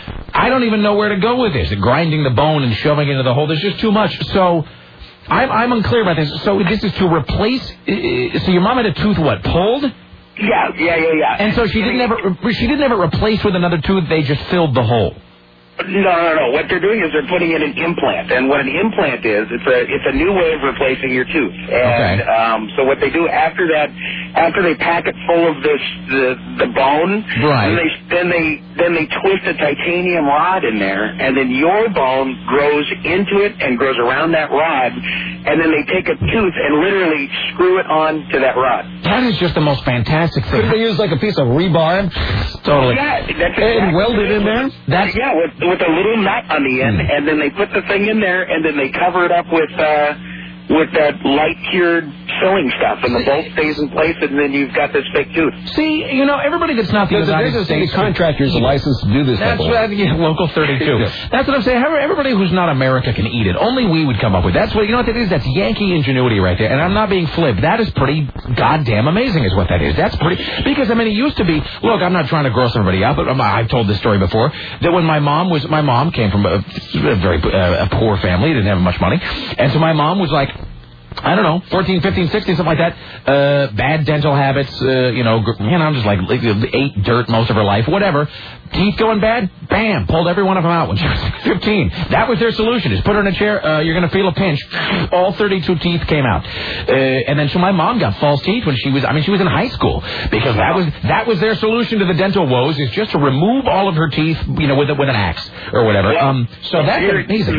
A: I don't even know where to go with this. Grinding the bone and shoving it into the hole, there's just too much. So. I'm, I'm unclear about this. So this is to replace. Uh, so your mom had a tooth what pulled?
H: Yeah, yeah, yeah, yeah.
A: And so she didn't ever. She didn't ever replace with another tooth. They just filled the hole.
H: No, no, no. What they're doing is they're putting in an implant, and what an implant is, it's a it's a new way of replacing your tooth. And
A: okay.
H: um, so what they do after that, after they pack it full of this the the bone,
A: right?
H: Then they then they then they twist a titanium rod in there, and then your bone grows into it and grows around that rod, and then they take a tooth and literally screw it on to that rod.
A: That is just the most fantastic thing.
B: Could they use like a piece of rebar?
A: Totally.
H: Yeah, that's
B: and
H: exactly
B: weld it in there?
A: That's
H: yeah, with with a little nut on the end,
A: mm.
H: and then they put the thing in there, and then they cover it up with uh, with that light cured filling stuff, and the bolt stays in place, and then you've got this fake tooth.
A: See, you know, everybody that's not the
B: There's,
A: United
B: there's
A: States
B: a contractor's license to do this.
A: That's what, yeah, local thirty-two. That's what I'm saying. Everybody who's not America can eat it. Only we would come up with. That's what you know what that is. That's Yankee ingenuity right there. And I'm not being flib. That is pretty goddamn amazing, is what that is. That's pretty because I mean it used to be. Look, I'm not trying to gross everybody out, but I've told this story before that when my mom was my mom came from a, a very uh, a poor family, didn't have much money, and so my mom was like. I don't know, fourteen, fifteen, sixteen, something like that. Uh, bad dental habits, uh, you know, you know, just like, like ate dirt most of her life, whatever. Teeth going bad, bam, pulled every one of them out when she was fifteen. That was their solution. Just put her in a chair, uh, you're going to feel a pinch. All thirty-two teeth came out. Uh, and then so my mom got false teeth when she was, I mean, she was in high school because that was that was their solution to the dental woes is just to remove all of her teeth, you know, with with an axe or whatever. Um, so that's amazing.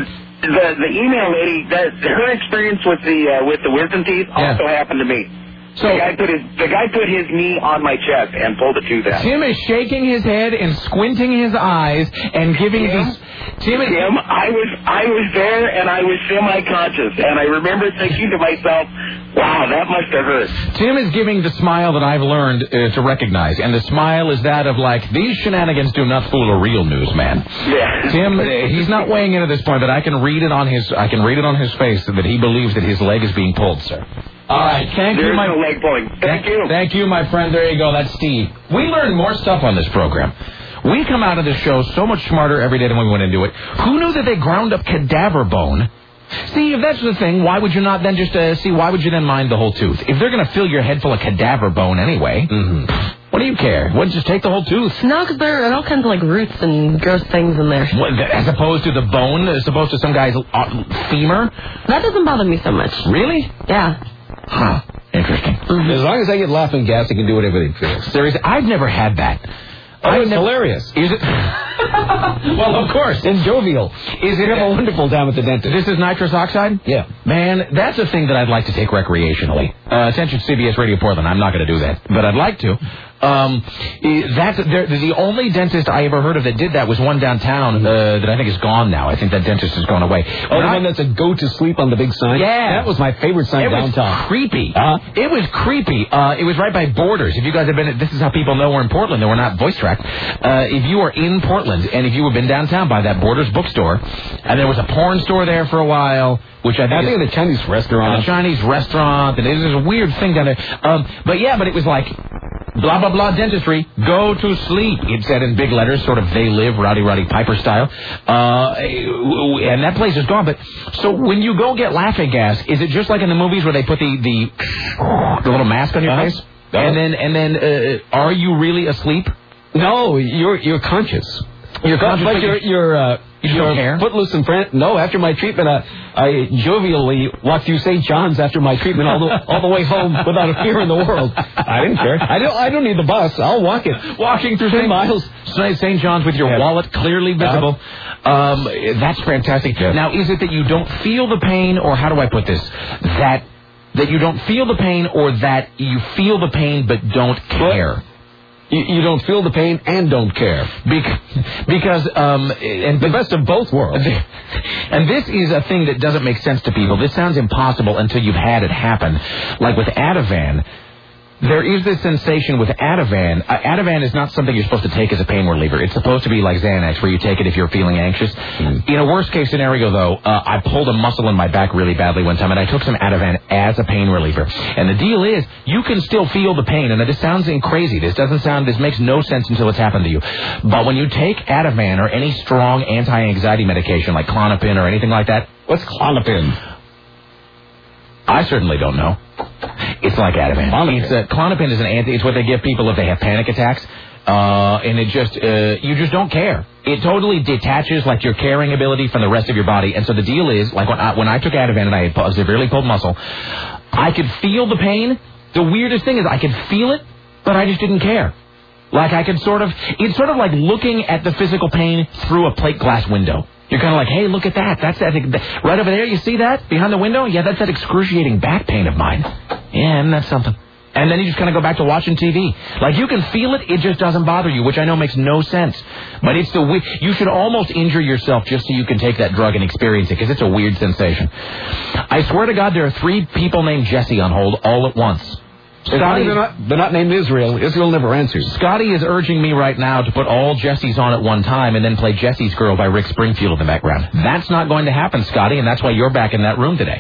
G: the the email lady, that her experience with the uh, with the wisdom teeth
A: Yeah.
G: also happened to me.
A: So
G: the guy put his the guy put his knee on my chest and pulled a tooth out.
A: Tim is shaking his head and squinting his eyes and giving
G: Tim,
A: these. Tim, is,
G: Tim, I was I was there and I was semi-conscious and I remember thinking to myself, "Wow, that must have hurt."
A: Tim is giving the smile that I've learned uh, to recognize, and the smile is that of like, these shenanigans do not fool a real newsman.
G: Yeah.
A: Tim, uh, he's not weighing in at this point, but I can read it on his I can read it on his face that he believes that his leg is being pulled, sir. All right, thank
G: There's
A: you, my
G: no leg pulling. Thank you.
A: Thank you, my friend. There you go. That's Steve. We learn more stuff on this program. We come out of this show so much smarter every day than we went into it. Who knew that they ground up cadaver bone? See, if that's the thing, why would you not then just uh, see? Why would you then mind the whole tooth? If they're going to fill your head full of cadaver bone anyway, mm-hmm. what do you care? Wouldn't just take the whole tooth?
C: No, because there are all kinds of like roots and gross things in there.
A: What, as opposed to the bone, as opposed to some guy's uh, femur.
C: That doesn't bother me so much.
A: Really?
C: Yeah.
A: Huh. Interesting.
B: Mm-hmm. As long as I get laughing gas, I can do whatever they feel.
A: Seriously, I've never had that.
B: Oh,
A: I've
B: it's
A: never,
B: hilarious.
A: Is it? Well, of course.
B: And jovial.
A: Is it
B: have a wonderful time at the dentist?
A: This is nitrous oxide?
B: Yeah.
A: Man, that's a thing that I'd like to take recreationally. Uh, attention C B S Radio Portland. I'm not going to do that, but I'd like to. Um, that's the only dentist I ever heard of that did that was one downtown uh, that I think is gone now. I think that dentist has gone away.
B: Oh, the one that's a go to sleep on the big sign?
A: Yeah.
B: That was my favorite sign
A: it
B: downtown.
A: Was creepy.
B: Uh-huh.
A: It was creepy. Uh, it was right by Borders. If you guys have been, this is how people know we're in Portland, that we're not voice tracked. Uh, if you are in Portland and if you have been downtown by that Borders bookstore, and there was a porn store there for a while, which I think,
B: I think
A: is
B: the Chinese restaurant.
A: A Chinese restaurant, and it was a weird thing down there. Um, but yeah, but it was like, blah, blah, blah, dentistry, go to sleep, it said in big letters, sort of They Live, Rowdy Roddy Piper style. Uh, and that place is gone. But so when you go get laughing gas, is it just like in the movies where they put the the, the little mask on your
B: uh-huh.
A: face? Uh-huh. And then, and then uh, are you really asleep?
B: No, you're you're conscious.
A: You're conscious,
B: but,
A: but
B: you're you're uh,
A: you
B: you're
A: don't care?
B: footloose and friend. No, after my treatment, I, I jovially walked through Saint John's after my treatment all the all the way home without a fear in the world. I didn't care. I don't I don't need the bus. I'll walk it.
A: Walking through
B: ten miles,
A: Saint John's with your
B: yeah.
A: wallet clearly visible. Uh-huh. Um, that's fantastic. Yeah. Now, is it that you don't feel the pain, or how do I put this? That that you don't feel the pain, or that you feel the pain but don't care?
B: What? You, you don't feel the pain and don't care.
A: Because, because um, and
B: the best of both worlds.
A: And this is a thing that doesn't make sense to people. This sounds impossible until you've had it happen. Like with Ativan, there is this sensation with Ativan. Uh, Ativan is not something you're supposed to take as a pain reliever. It's supposed to be like Xanax, where you take it if you're feeling anxious. Mm. In a worst case scenario, though, uh, I pulled a muscle in my back really badly one time, and I took some Ativan as a pain reliever. And the deal is, you can still feel the pain. And this sounds crazy. This doesn't sound. This makes no sense until it's happened to you. But when you take Ativan or any strong anti-anxiety medication like Klonopin or anything like that,
B: what's Klonopin?
A: I certainly don't know. It's like Ativan. Klonopin. It's uh, Klonopin is an anti. It's what they give people if they have panic attacks, uh, and it just uh, you just don't care. It totally detaches like your caring ability from the rest of your body. And so the deal is, like when I, when I took Ativan and I had severely pulled muscle, I could feel the pain. The weirdest thing is I could feel it, but I just didn't care. Like I could sort of, it's sort of like looking at the physical pain through a plate glass window. You're kind of like, hey, look at that. That's that. Right over there, you see that? Behind the window? Yeah, that's that excruciating back pain of mine. Yeah, isn't that something? And then you just kind of go back to watching T V. Like, you can feel it, it just doesn't bother you, which I know makes no sense. But it's the you should almost injure yourself just so you can take that drug and experience it, because it's a weird sensation. I swear to God, there are three people named Jesse on hold all at once.
B: Scotty, they're not, they're not named Israel. Israel never answers.
A: Scotty is urging me right now to put all Jessies on at one time and then play Jesse's Girl by Rick Springfield in the background. That's not going to happen, Scotty, and that's why you're back in that room today.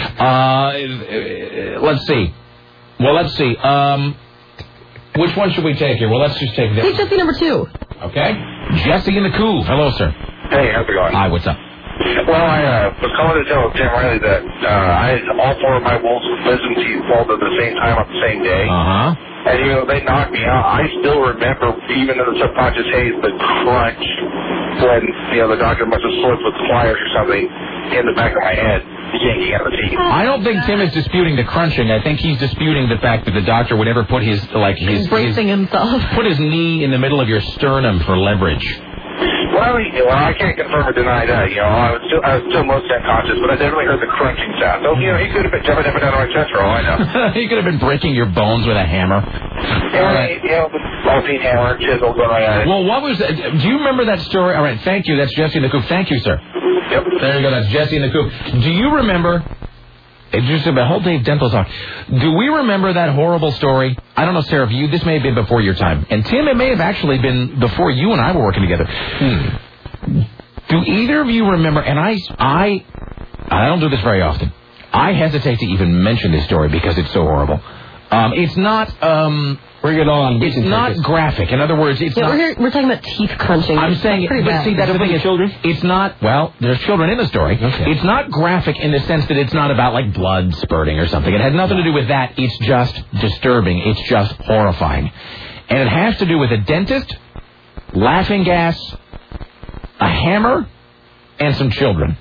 A: Uh, let's see. Well, let's see. Um, which one should we take here? Well, let's just take this.
C: Take Jesse number two.
A: Okay. Jesse in the Couve. Hello, sir.
I: Hey, how's it going?
A: Hi, what's up?
I: Well, I uh, was calling to tell Tim Riley that uh, I had all four of my wolves' wisdom teeth pulled at the same time on the same day.
A: Uh-huh.
I: And, you know, they knocked me out. I still remember, even in the subconscious haze, the crunch when, you know, the doctor must have slipped with pliers or something in the back of my head, yanking out the teeth.
A: I don't think Tim is disputing the crunching. I think he's disputing the fact that the doctor would ever put his, like, his...
C: Bracing
A: his,
C: himself.
A: Put his knee in the middle of your sternum for leverage.
I: Well, Well, you know, I can't confirm or deny that. You know, I was still, I was still mostly unconscious, but I definitely heard the crunching sound. So, you know, he could have been jumping up and down on my chest for all I know.
A: He could have been breaking your bones with a hammer.
I: Yeah, right. You know, ball-peen hammer, chisel, going at it.
A: Well, what was that? Do you remember that story? All right, thank you. That's Jesse in the Coop. Thank you, sir.
I: Yep.
A: There you go. That's Jesse in the Coop. Do you remember... It's just a whole day of dental talk. Do we remember that horrible story? I don't know, Sarah, if you, this may have been before your time. And Tim, it may have actually been before you and I were working together. Hmm. Do either of you remember, and I, I, I don't do this very often. I hesitate to even mention this story because it's so horrible. Um, it's not, um...
B: Bring it on.
A: It's not graphic. In other words, it's
C: yeah,
A: not...
C: We're, here, we're talking about teeth crunching.
A: I'm saying,
C: pretty
A: but
C: bad.
A: see, that's the thing is, children? It's not, well, there's children in the story. Okay. It's not graphic in the sense that it's not about, like, blood spurting or something. It had nothing to do with that. It's just disturbing. It's just horrifying. And it has to do with a dentist, laughing gas, a hammer, and some children.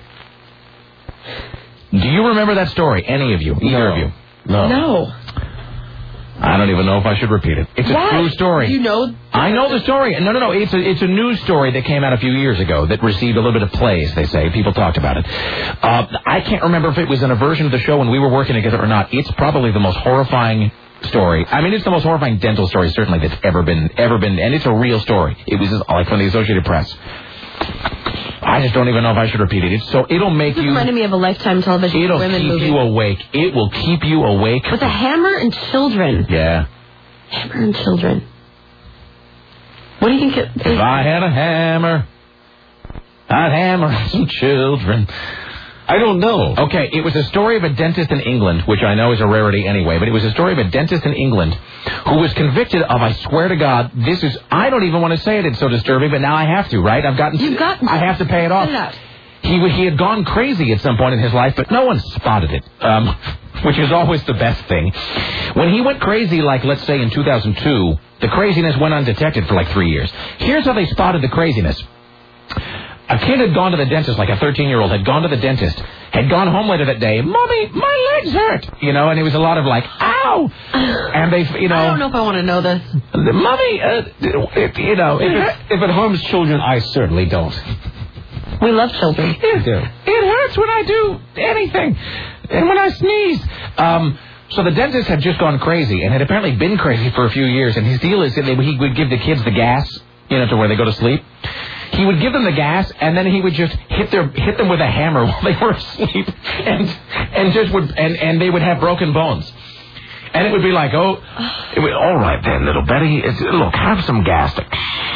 A: Do you remember that story? Any of you? Either
B: No.
A: of you?
B: No.
C: No.
A: I don't even know if I should repeat it. It's a
C: Why?
A: true story.
C: Do you know?
A: I know the story. No, no, no. It's a, it's a news story that came out a few years ago that received a little bit of plays, they say. People talked about it. Uh, I can't remember if it was in a version of the show when we were working together or not. It's probably the most horrifying story. I mean, it's the most horrifying dental story, certainly, that's ever been, ever been. And it's a real story. It was just, like from the Associated Press. I just don't even know if I should repeat it. It's so it'll make
C: This
A: you.
C: reminded me of a Lifetime television
A: It'll
C: women
A: keep
C: movie.
A: you awake. It will keep you awake.
C: With a hammer and children.
A: Yeah.
C: Hammer and children. What do you think it is?
A: If I had a hammer, I'd hammer some children.
B: I don't know.
A: Okay, it was a story of a dentist in England, which I know is a rarity anyway, but it was a story of a dentist in England who was convicted of, I swear to God, this is, I don't even want to say it, it's so disturbing, but now I have to, right? I've gotten,
C: You've got,
A: I have to pay it off.
C: It out.
A: He, he had gone crazy at some point in his life, but no one spotted it, um, which is always the best thing. When he went crazy, like, let's say in two thousand two, the craziness went undetected for like three years. Here's how they spotted the craziness. A kid had gone to the dentist, like a thirteen-year-old, had gone to the dentist, had gone home later that day, Mommy, my legs hurt, you know, and it was a lot of like, ow, and they, you know.
C: I don't know if I want to know this.
A: Mommy, uh, it, you know.
B: If it, if it harms children, I certainly don't.
C: We love children.
A: It, it hurts when I do anything, and when I sneeze. Um, so the dentist had just gone crazy, and had apparently been crazy for a few years, and his deal is that he would give the kids the gas, you know, to where they go to sleep. He would give them the gas, and then he would just hit their hit them with a hammer while they were asleep, and and just would and, and they would have broken bones, and it would be like, oh, it would, all right then, little Betty, it's, look, have some gas. To,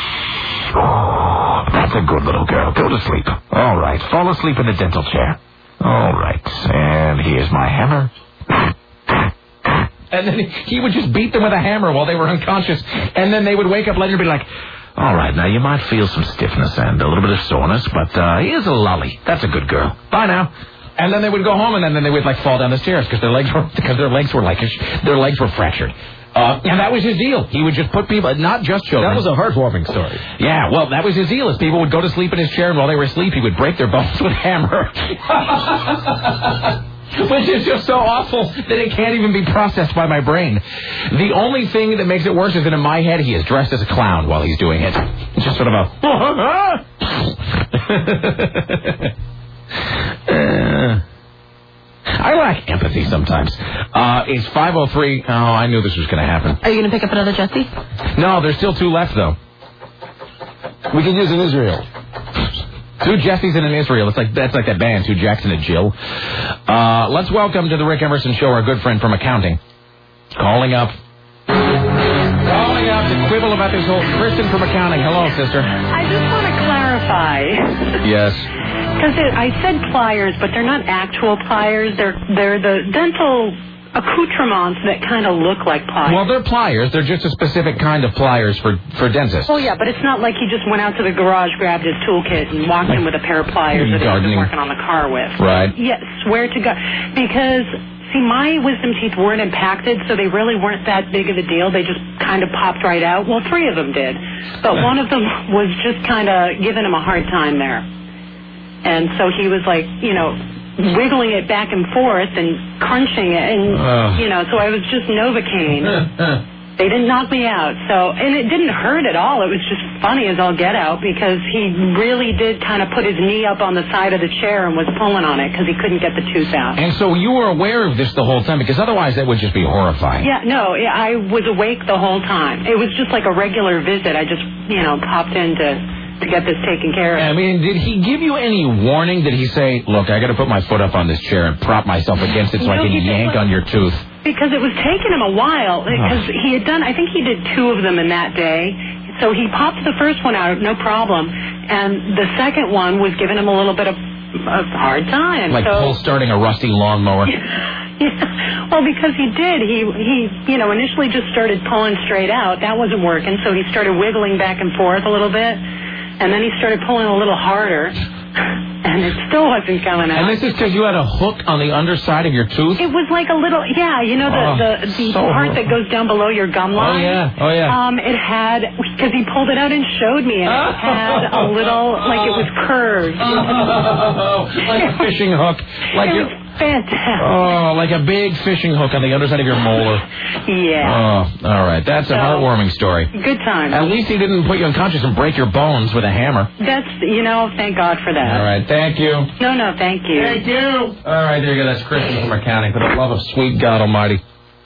A: oh, that's a good little girl. Go to sleep. All right, fall asleep in the dental chair. All right, and here's my hammer. And then he would just beat them with a hammer while they were unconscious, and then they would wake up later and be like, all right, now you might feel some stiffness and a little bit of soreness, but uh, here's a lolly. That's a good girl. Bye now. And then they would go home, and then, then they would like fall down the stairs because their legs were because their legs were like their legs were fractured. Uh, and that was his deal. He would just put people, not just children.
B: That was a heartwarming story.
A: Yeah, well, that was his deal. Is people would go to sleep in his chair, and while they were asleep, he would break their bones with a hammer. Which is just so awful that it can't even be processed by my brain. The only thing that makes it worse is that in my head he is dressed as a clown while he's doing it. It's just sort of a... uh, I lack empathy sometimes. Uh, it's five oh three... Oh, I knew this was going to happen.
C: Are you going to pick up another Jesse?
A: No, there's still two left, though.
B: We can use in Israel.
A: Two Jessies and an Israel. It's like that's like that band, Two Jacks and a Jill. Uh, let's welcome to the Rick Emerson Show our good friend from accounting. Calling up. Calling up to quibble about this whole Kristen from accounting. Hello, sister.
K: I just want to clarify.
A: Yes.
K: Because I said pliers, but they're not actual pliers. They're they're the dental accoutrements that kind of look like pliers.
A: Well, they're pliers. They're just a specific kind of pliers for, for dentists.
K: Oh, yeah, but it's not like he just went out to the garage, grabbed his toolkit, and walked in with a pair of pliers that he was working on the car with.
A: Right.
K: Yes, swear to God. Because, see, my wisdom teeth weren't impacted, so they really weren't that big of a deal. They just kind of popped right out. Well, three of them did. But one of them was just kind of giving him a hard time there. And so he was like, you know... wiggling it back and forth and crunching it, and,
A: uh.
K: you know, so I was just Novocaine. They didn't knock me out. So, and it didn't hurt at all. It was just funny as all get out because he really did kind of put his knee up on the side of the chair and was pulling on it because he couldn't get the tooth out.
A: And so you were aware of this the whole time because otherwise that would just be horrifying.
K: Yeah, no, I was awake the whole time. It was just like a regular visit. I just, you know, popped in to, to get this taken care of.
A: I mean, did he give you any warning? Did he say, look, I got to put my foot up on this chair and prop myself against it so
K: no,
A: I can yank on your tooth?
K: Because it was taking him a while. Because he had done, I think he did two of them in that day. So he popped the first one out, no problem. And the second one was giving him a little bit of a hard time.
A: Like
K: so,
A: pull starting a rusty lawnmower.
K: Yeah. Well, because he did. He, he, you know, initially just started pulling straight out. That wasn't working. So he started wiggling back and forth a little bit. And then he started pulling a little harder. And it still wasn't coming out.
A: And this is because you had a hook on the underside of your tooth?
K: It was like a little, yeah, you know, the
A: oh,
K: the, the
A: so
K: part that goes down below your gum line?
A: Oh, yeah, oh, yeah.
K: Um, it had, because he pulled it out and showed me, and it had a little, like it was curved.
A: Oh, like a fishing hook. Like
K: it
A: your,
K: was fantastic.
A: Oh, like a big fishing hook on the underside of your molar.
K: Yeah.
A: Oh, all right. That's a
K: So,
A: heartwarming story.
K: Good time.
A: At least he didn't put you unconscious and break your bones with a hammer.
K: That's, you know, thank God for that.
A: All right. Thank you.
K: No, no, thank you.
A: Thank you. All right, there you go. That's Kristen from accounting. For the love of sweet God Almighty.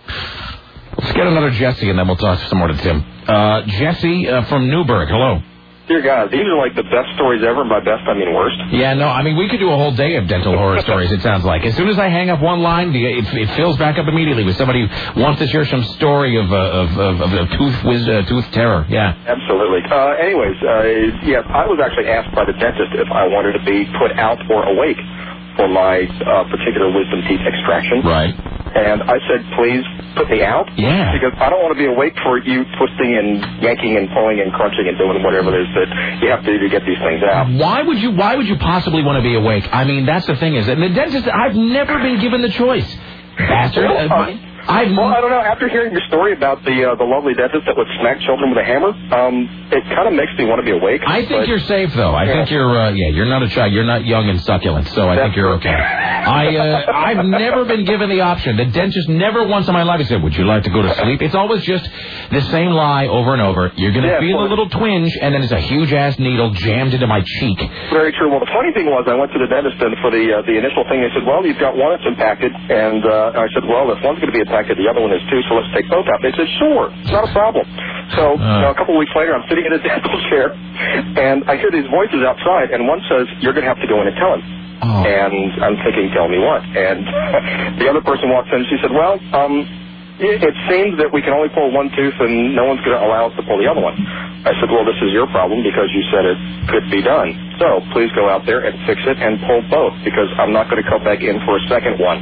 A: Let's get another Jesse, and then we'll talk some more to Tim. Uh, Jesse uh, from Newburgh. Hello.
L: Dear God, these are like the best stories ever, and by best I mean worst.
A: Yeah, no, I mean, we could do a whole day of dental horror stories, it sounds like. As soon as I hang up one line, the, it, it fills back up immediately with somebody who wants to share some story of, uh, of, of, of, of tooth whiz, uh, tooth terror. Yeah.
L: Absolutely. Uh, anyways, uh, yes, I was actually asked by the dentist if I wanted to be put out or awake for my uh, particular wisdom teeth extraction.
A: Right.
L: And I said, please put me out.
A: Yeah.
L: Because I don't want to be awake for you twisting and yanking and pulling and crunching and doing whatever it is that you have to do to get these things out.
A: Why would you, why would you possibly want to be awake? I mean, that's the thing is, and the dentist, I've never been given the choice. Bastard.
L: Well, um,
A: I
L: well, I don't know. After hearing your story about the uh, the lovely dentist that would smack children with a hammer, um, it kind of makes me want to be awake.
A: I think
L: but,
A: you're safe, though. I
L: yeah.
A: think you're, uh, yeah, you're not a child. You're not young and succulent, so I
L: That's
A: think you're okay. I, uh, I've never been given the option. The dentist never once in my life has said, would you like to go to sleep? It's always just the same lie over and over. You're going to
L: yeah,
A: feel a little twinge, and then it's a huge-ass needle jammed into my cheek.
L: Very true. Well, the funny thing was I went to the dentist, and for the uh, the initial thing, they said, well, you've got one that's impacted. And uh, I said, well, if one's going to be impacted, the other one is too, so let's take both out. They said, sure, it's not a problem. So uh. you know, a couple of weeks later, I'm sitting in a dental chair, and I hear these voices outside, and one says, you're going to have to go in and tell him.
A: Oh.
L: And I'm thinking, tell me what? And the other person walks in, and she said, well, um, it, it seems that we can only pull one tooth, and no one's going to allow us to pull the other one. I said, well, this is your problem because you said it could be done. So please go out there and fix it and pull both, because I'm not going to come back in for a second one.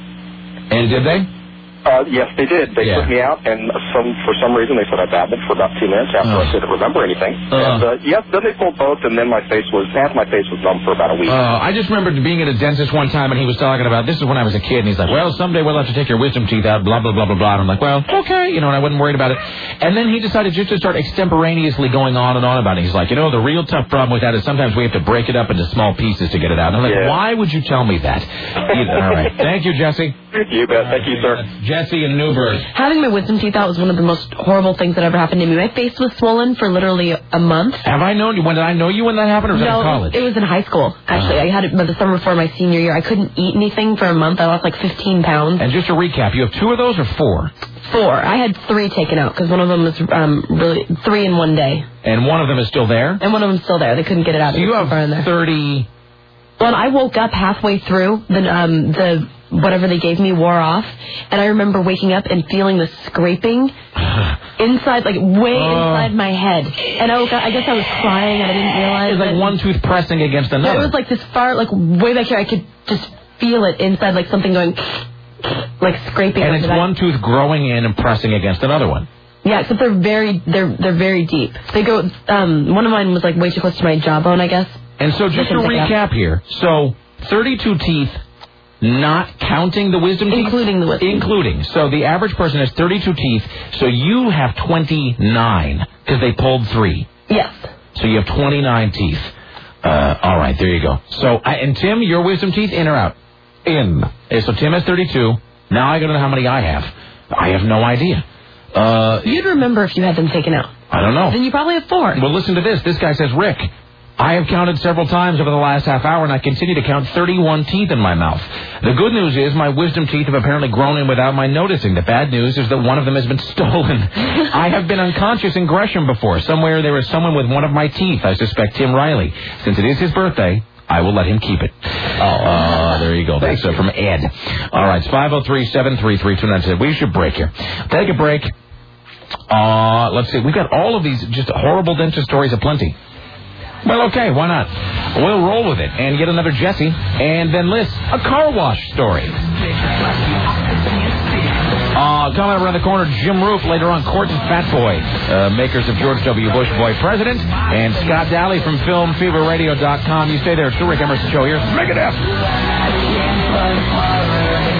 A: And did they?
L: Uh, yes, they did. They
A: yeah.
L: put me out, and some for some reason they said I babbled for about two minutes after
A: uh.
L: I couldn't remember anything.
A: Uh.
L: And uh, yes, then they pulled both, and then my face was half my face was numb for about a week.
A: Uh, I just remembered being at a dentist one time, and he was talking about, this is when I was a kid, and he's like, well, someday we'll have to take your wisdom teeth out, blah, blah, blah, blah, blah. And I'm like, well, okay, you know, and I wasn't worried about it. And then he decided just to start extemporaneously going on and on about it. He's like, you know, the real tough problem with that is sometimes we have to break it up into small pieces to get it out. And I'm like,
L: yeah.
A: why would you tell me that? All right. Thank you, Jesse.
L: You bet. Thank you, sir.
A: Jesse in Newburgh.
C: Having my wisdom teeth out was one of the most horrible things that ever happened to me. My face was swollen for literally a month.
A: Have I known you? When did I know you when that happened, or was
C: no,
A: that in college?
C: it was in high school, actually. Uh-huh. I had it the summer before my senior year. I couldn't eat anything for a month. I lost like fifteen pounds.
A: And just to recap, you have two of those or four?
C: Four. I had three taken out because one of them was um, really three in one day.
A: And one of them is still there?
C: And one of them's still there. They couldn't get it out.
A: So you have thirty...
C: Well, I woke up halfway through. The, um, the whatever they gave me wore off. And I remember waking up and feeling the scraping inside, like way
A: oh.
C: inside my head. And I woke up, I guess I was crying and I didn't realize
A: it. was like one tooth pressing against another.
C: Yeah, it was like this far, like way back here. I could just feel it inside, like something going, like scraping.
A: And it's one tooth growing in and pressing against another one.
C: Yeah, except they're very, they're they're very deep. They go, um, one of mine was like way too close to my jawbone, I guess.
A: And so just to recap here, so thirty-two teeth, not counting the wisdom teeth?
C: Including the wisdom.
A: Including. So the average person has thirty-two teeth, so you have twenty-nine, because they pulled three.
C: Yes.
A: So you have twenty-nine teeth. Uh, all right, there you go. So, I, and Tim, your wisdom teeth, in or out? In. Okay, so Tim has thirty-two. Now I got to know how many I have. I have no idea. Uh,
C: You'd remember if you had them taken out.
A: I don't know.
C: Then you probably have four.
A: Well, listen to this. This guy says, Rick, I have counted several times over the last half hour, and I continue to count thirty-one teeth in my mouth. The good news is my wisdom teeth have apparently grown in without my noticing. The bad news is that one of them has been stolen. I have been unconscious in Gresham before. Somewhere there is someone with one of my teeth. I suspect Tim Riley. Since it is his birthday, I will let him keep it. Oh, uh, there you go. That's uh, from Ed. All right, it's five oh three, seven three three, two nine seven. We should break here. Take a break. Uh, let's see. We've got all of these just horrible dentist stories aplenty. Well, okay, why not? We'll roll with it and get another Jesse, and then Liz, a car wash story. Uh, coming around the corner, Jim Roof, later on, Court and Fat Boy, uh, makers of George W. Bush Boy President, and Scott Daly from film fever radio dot com. You stay there. It's the Rick Emerson Show here. Make it up.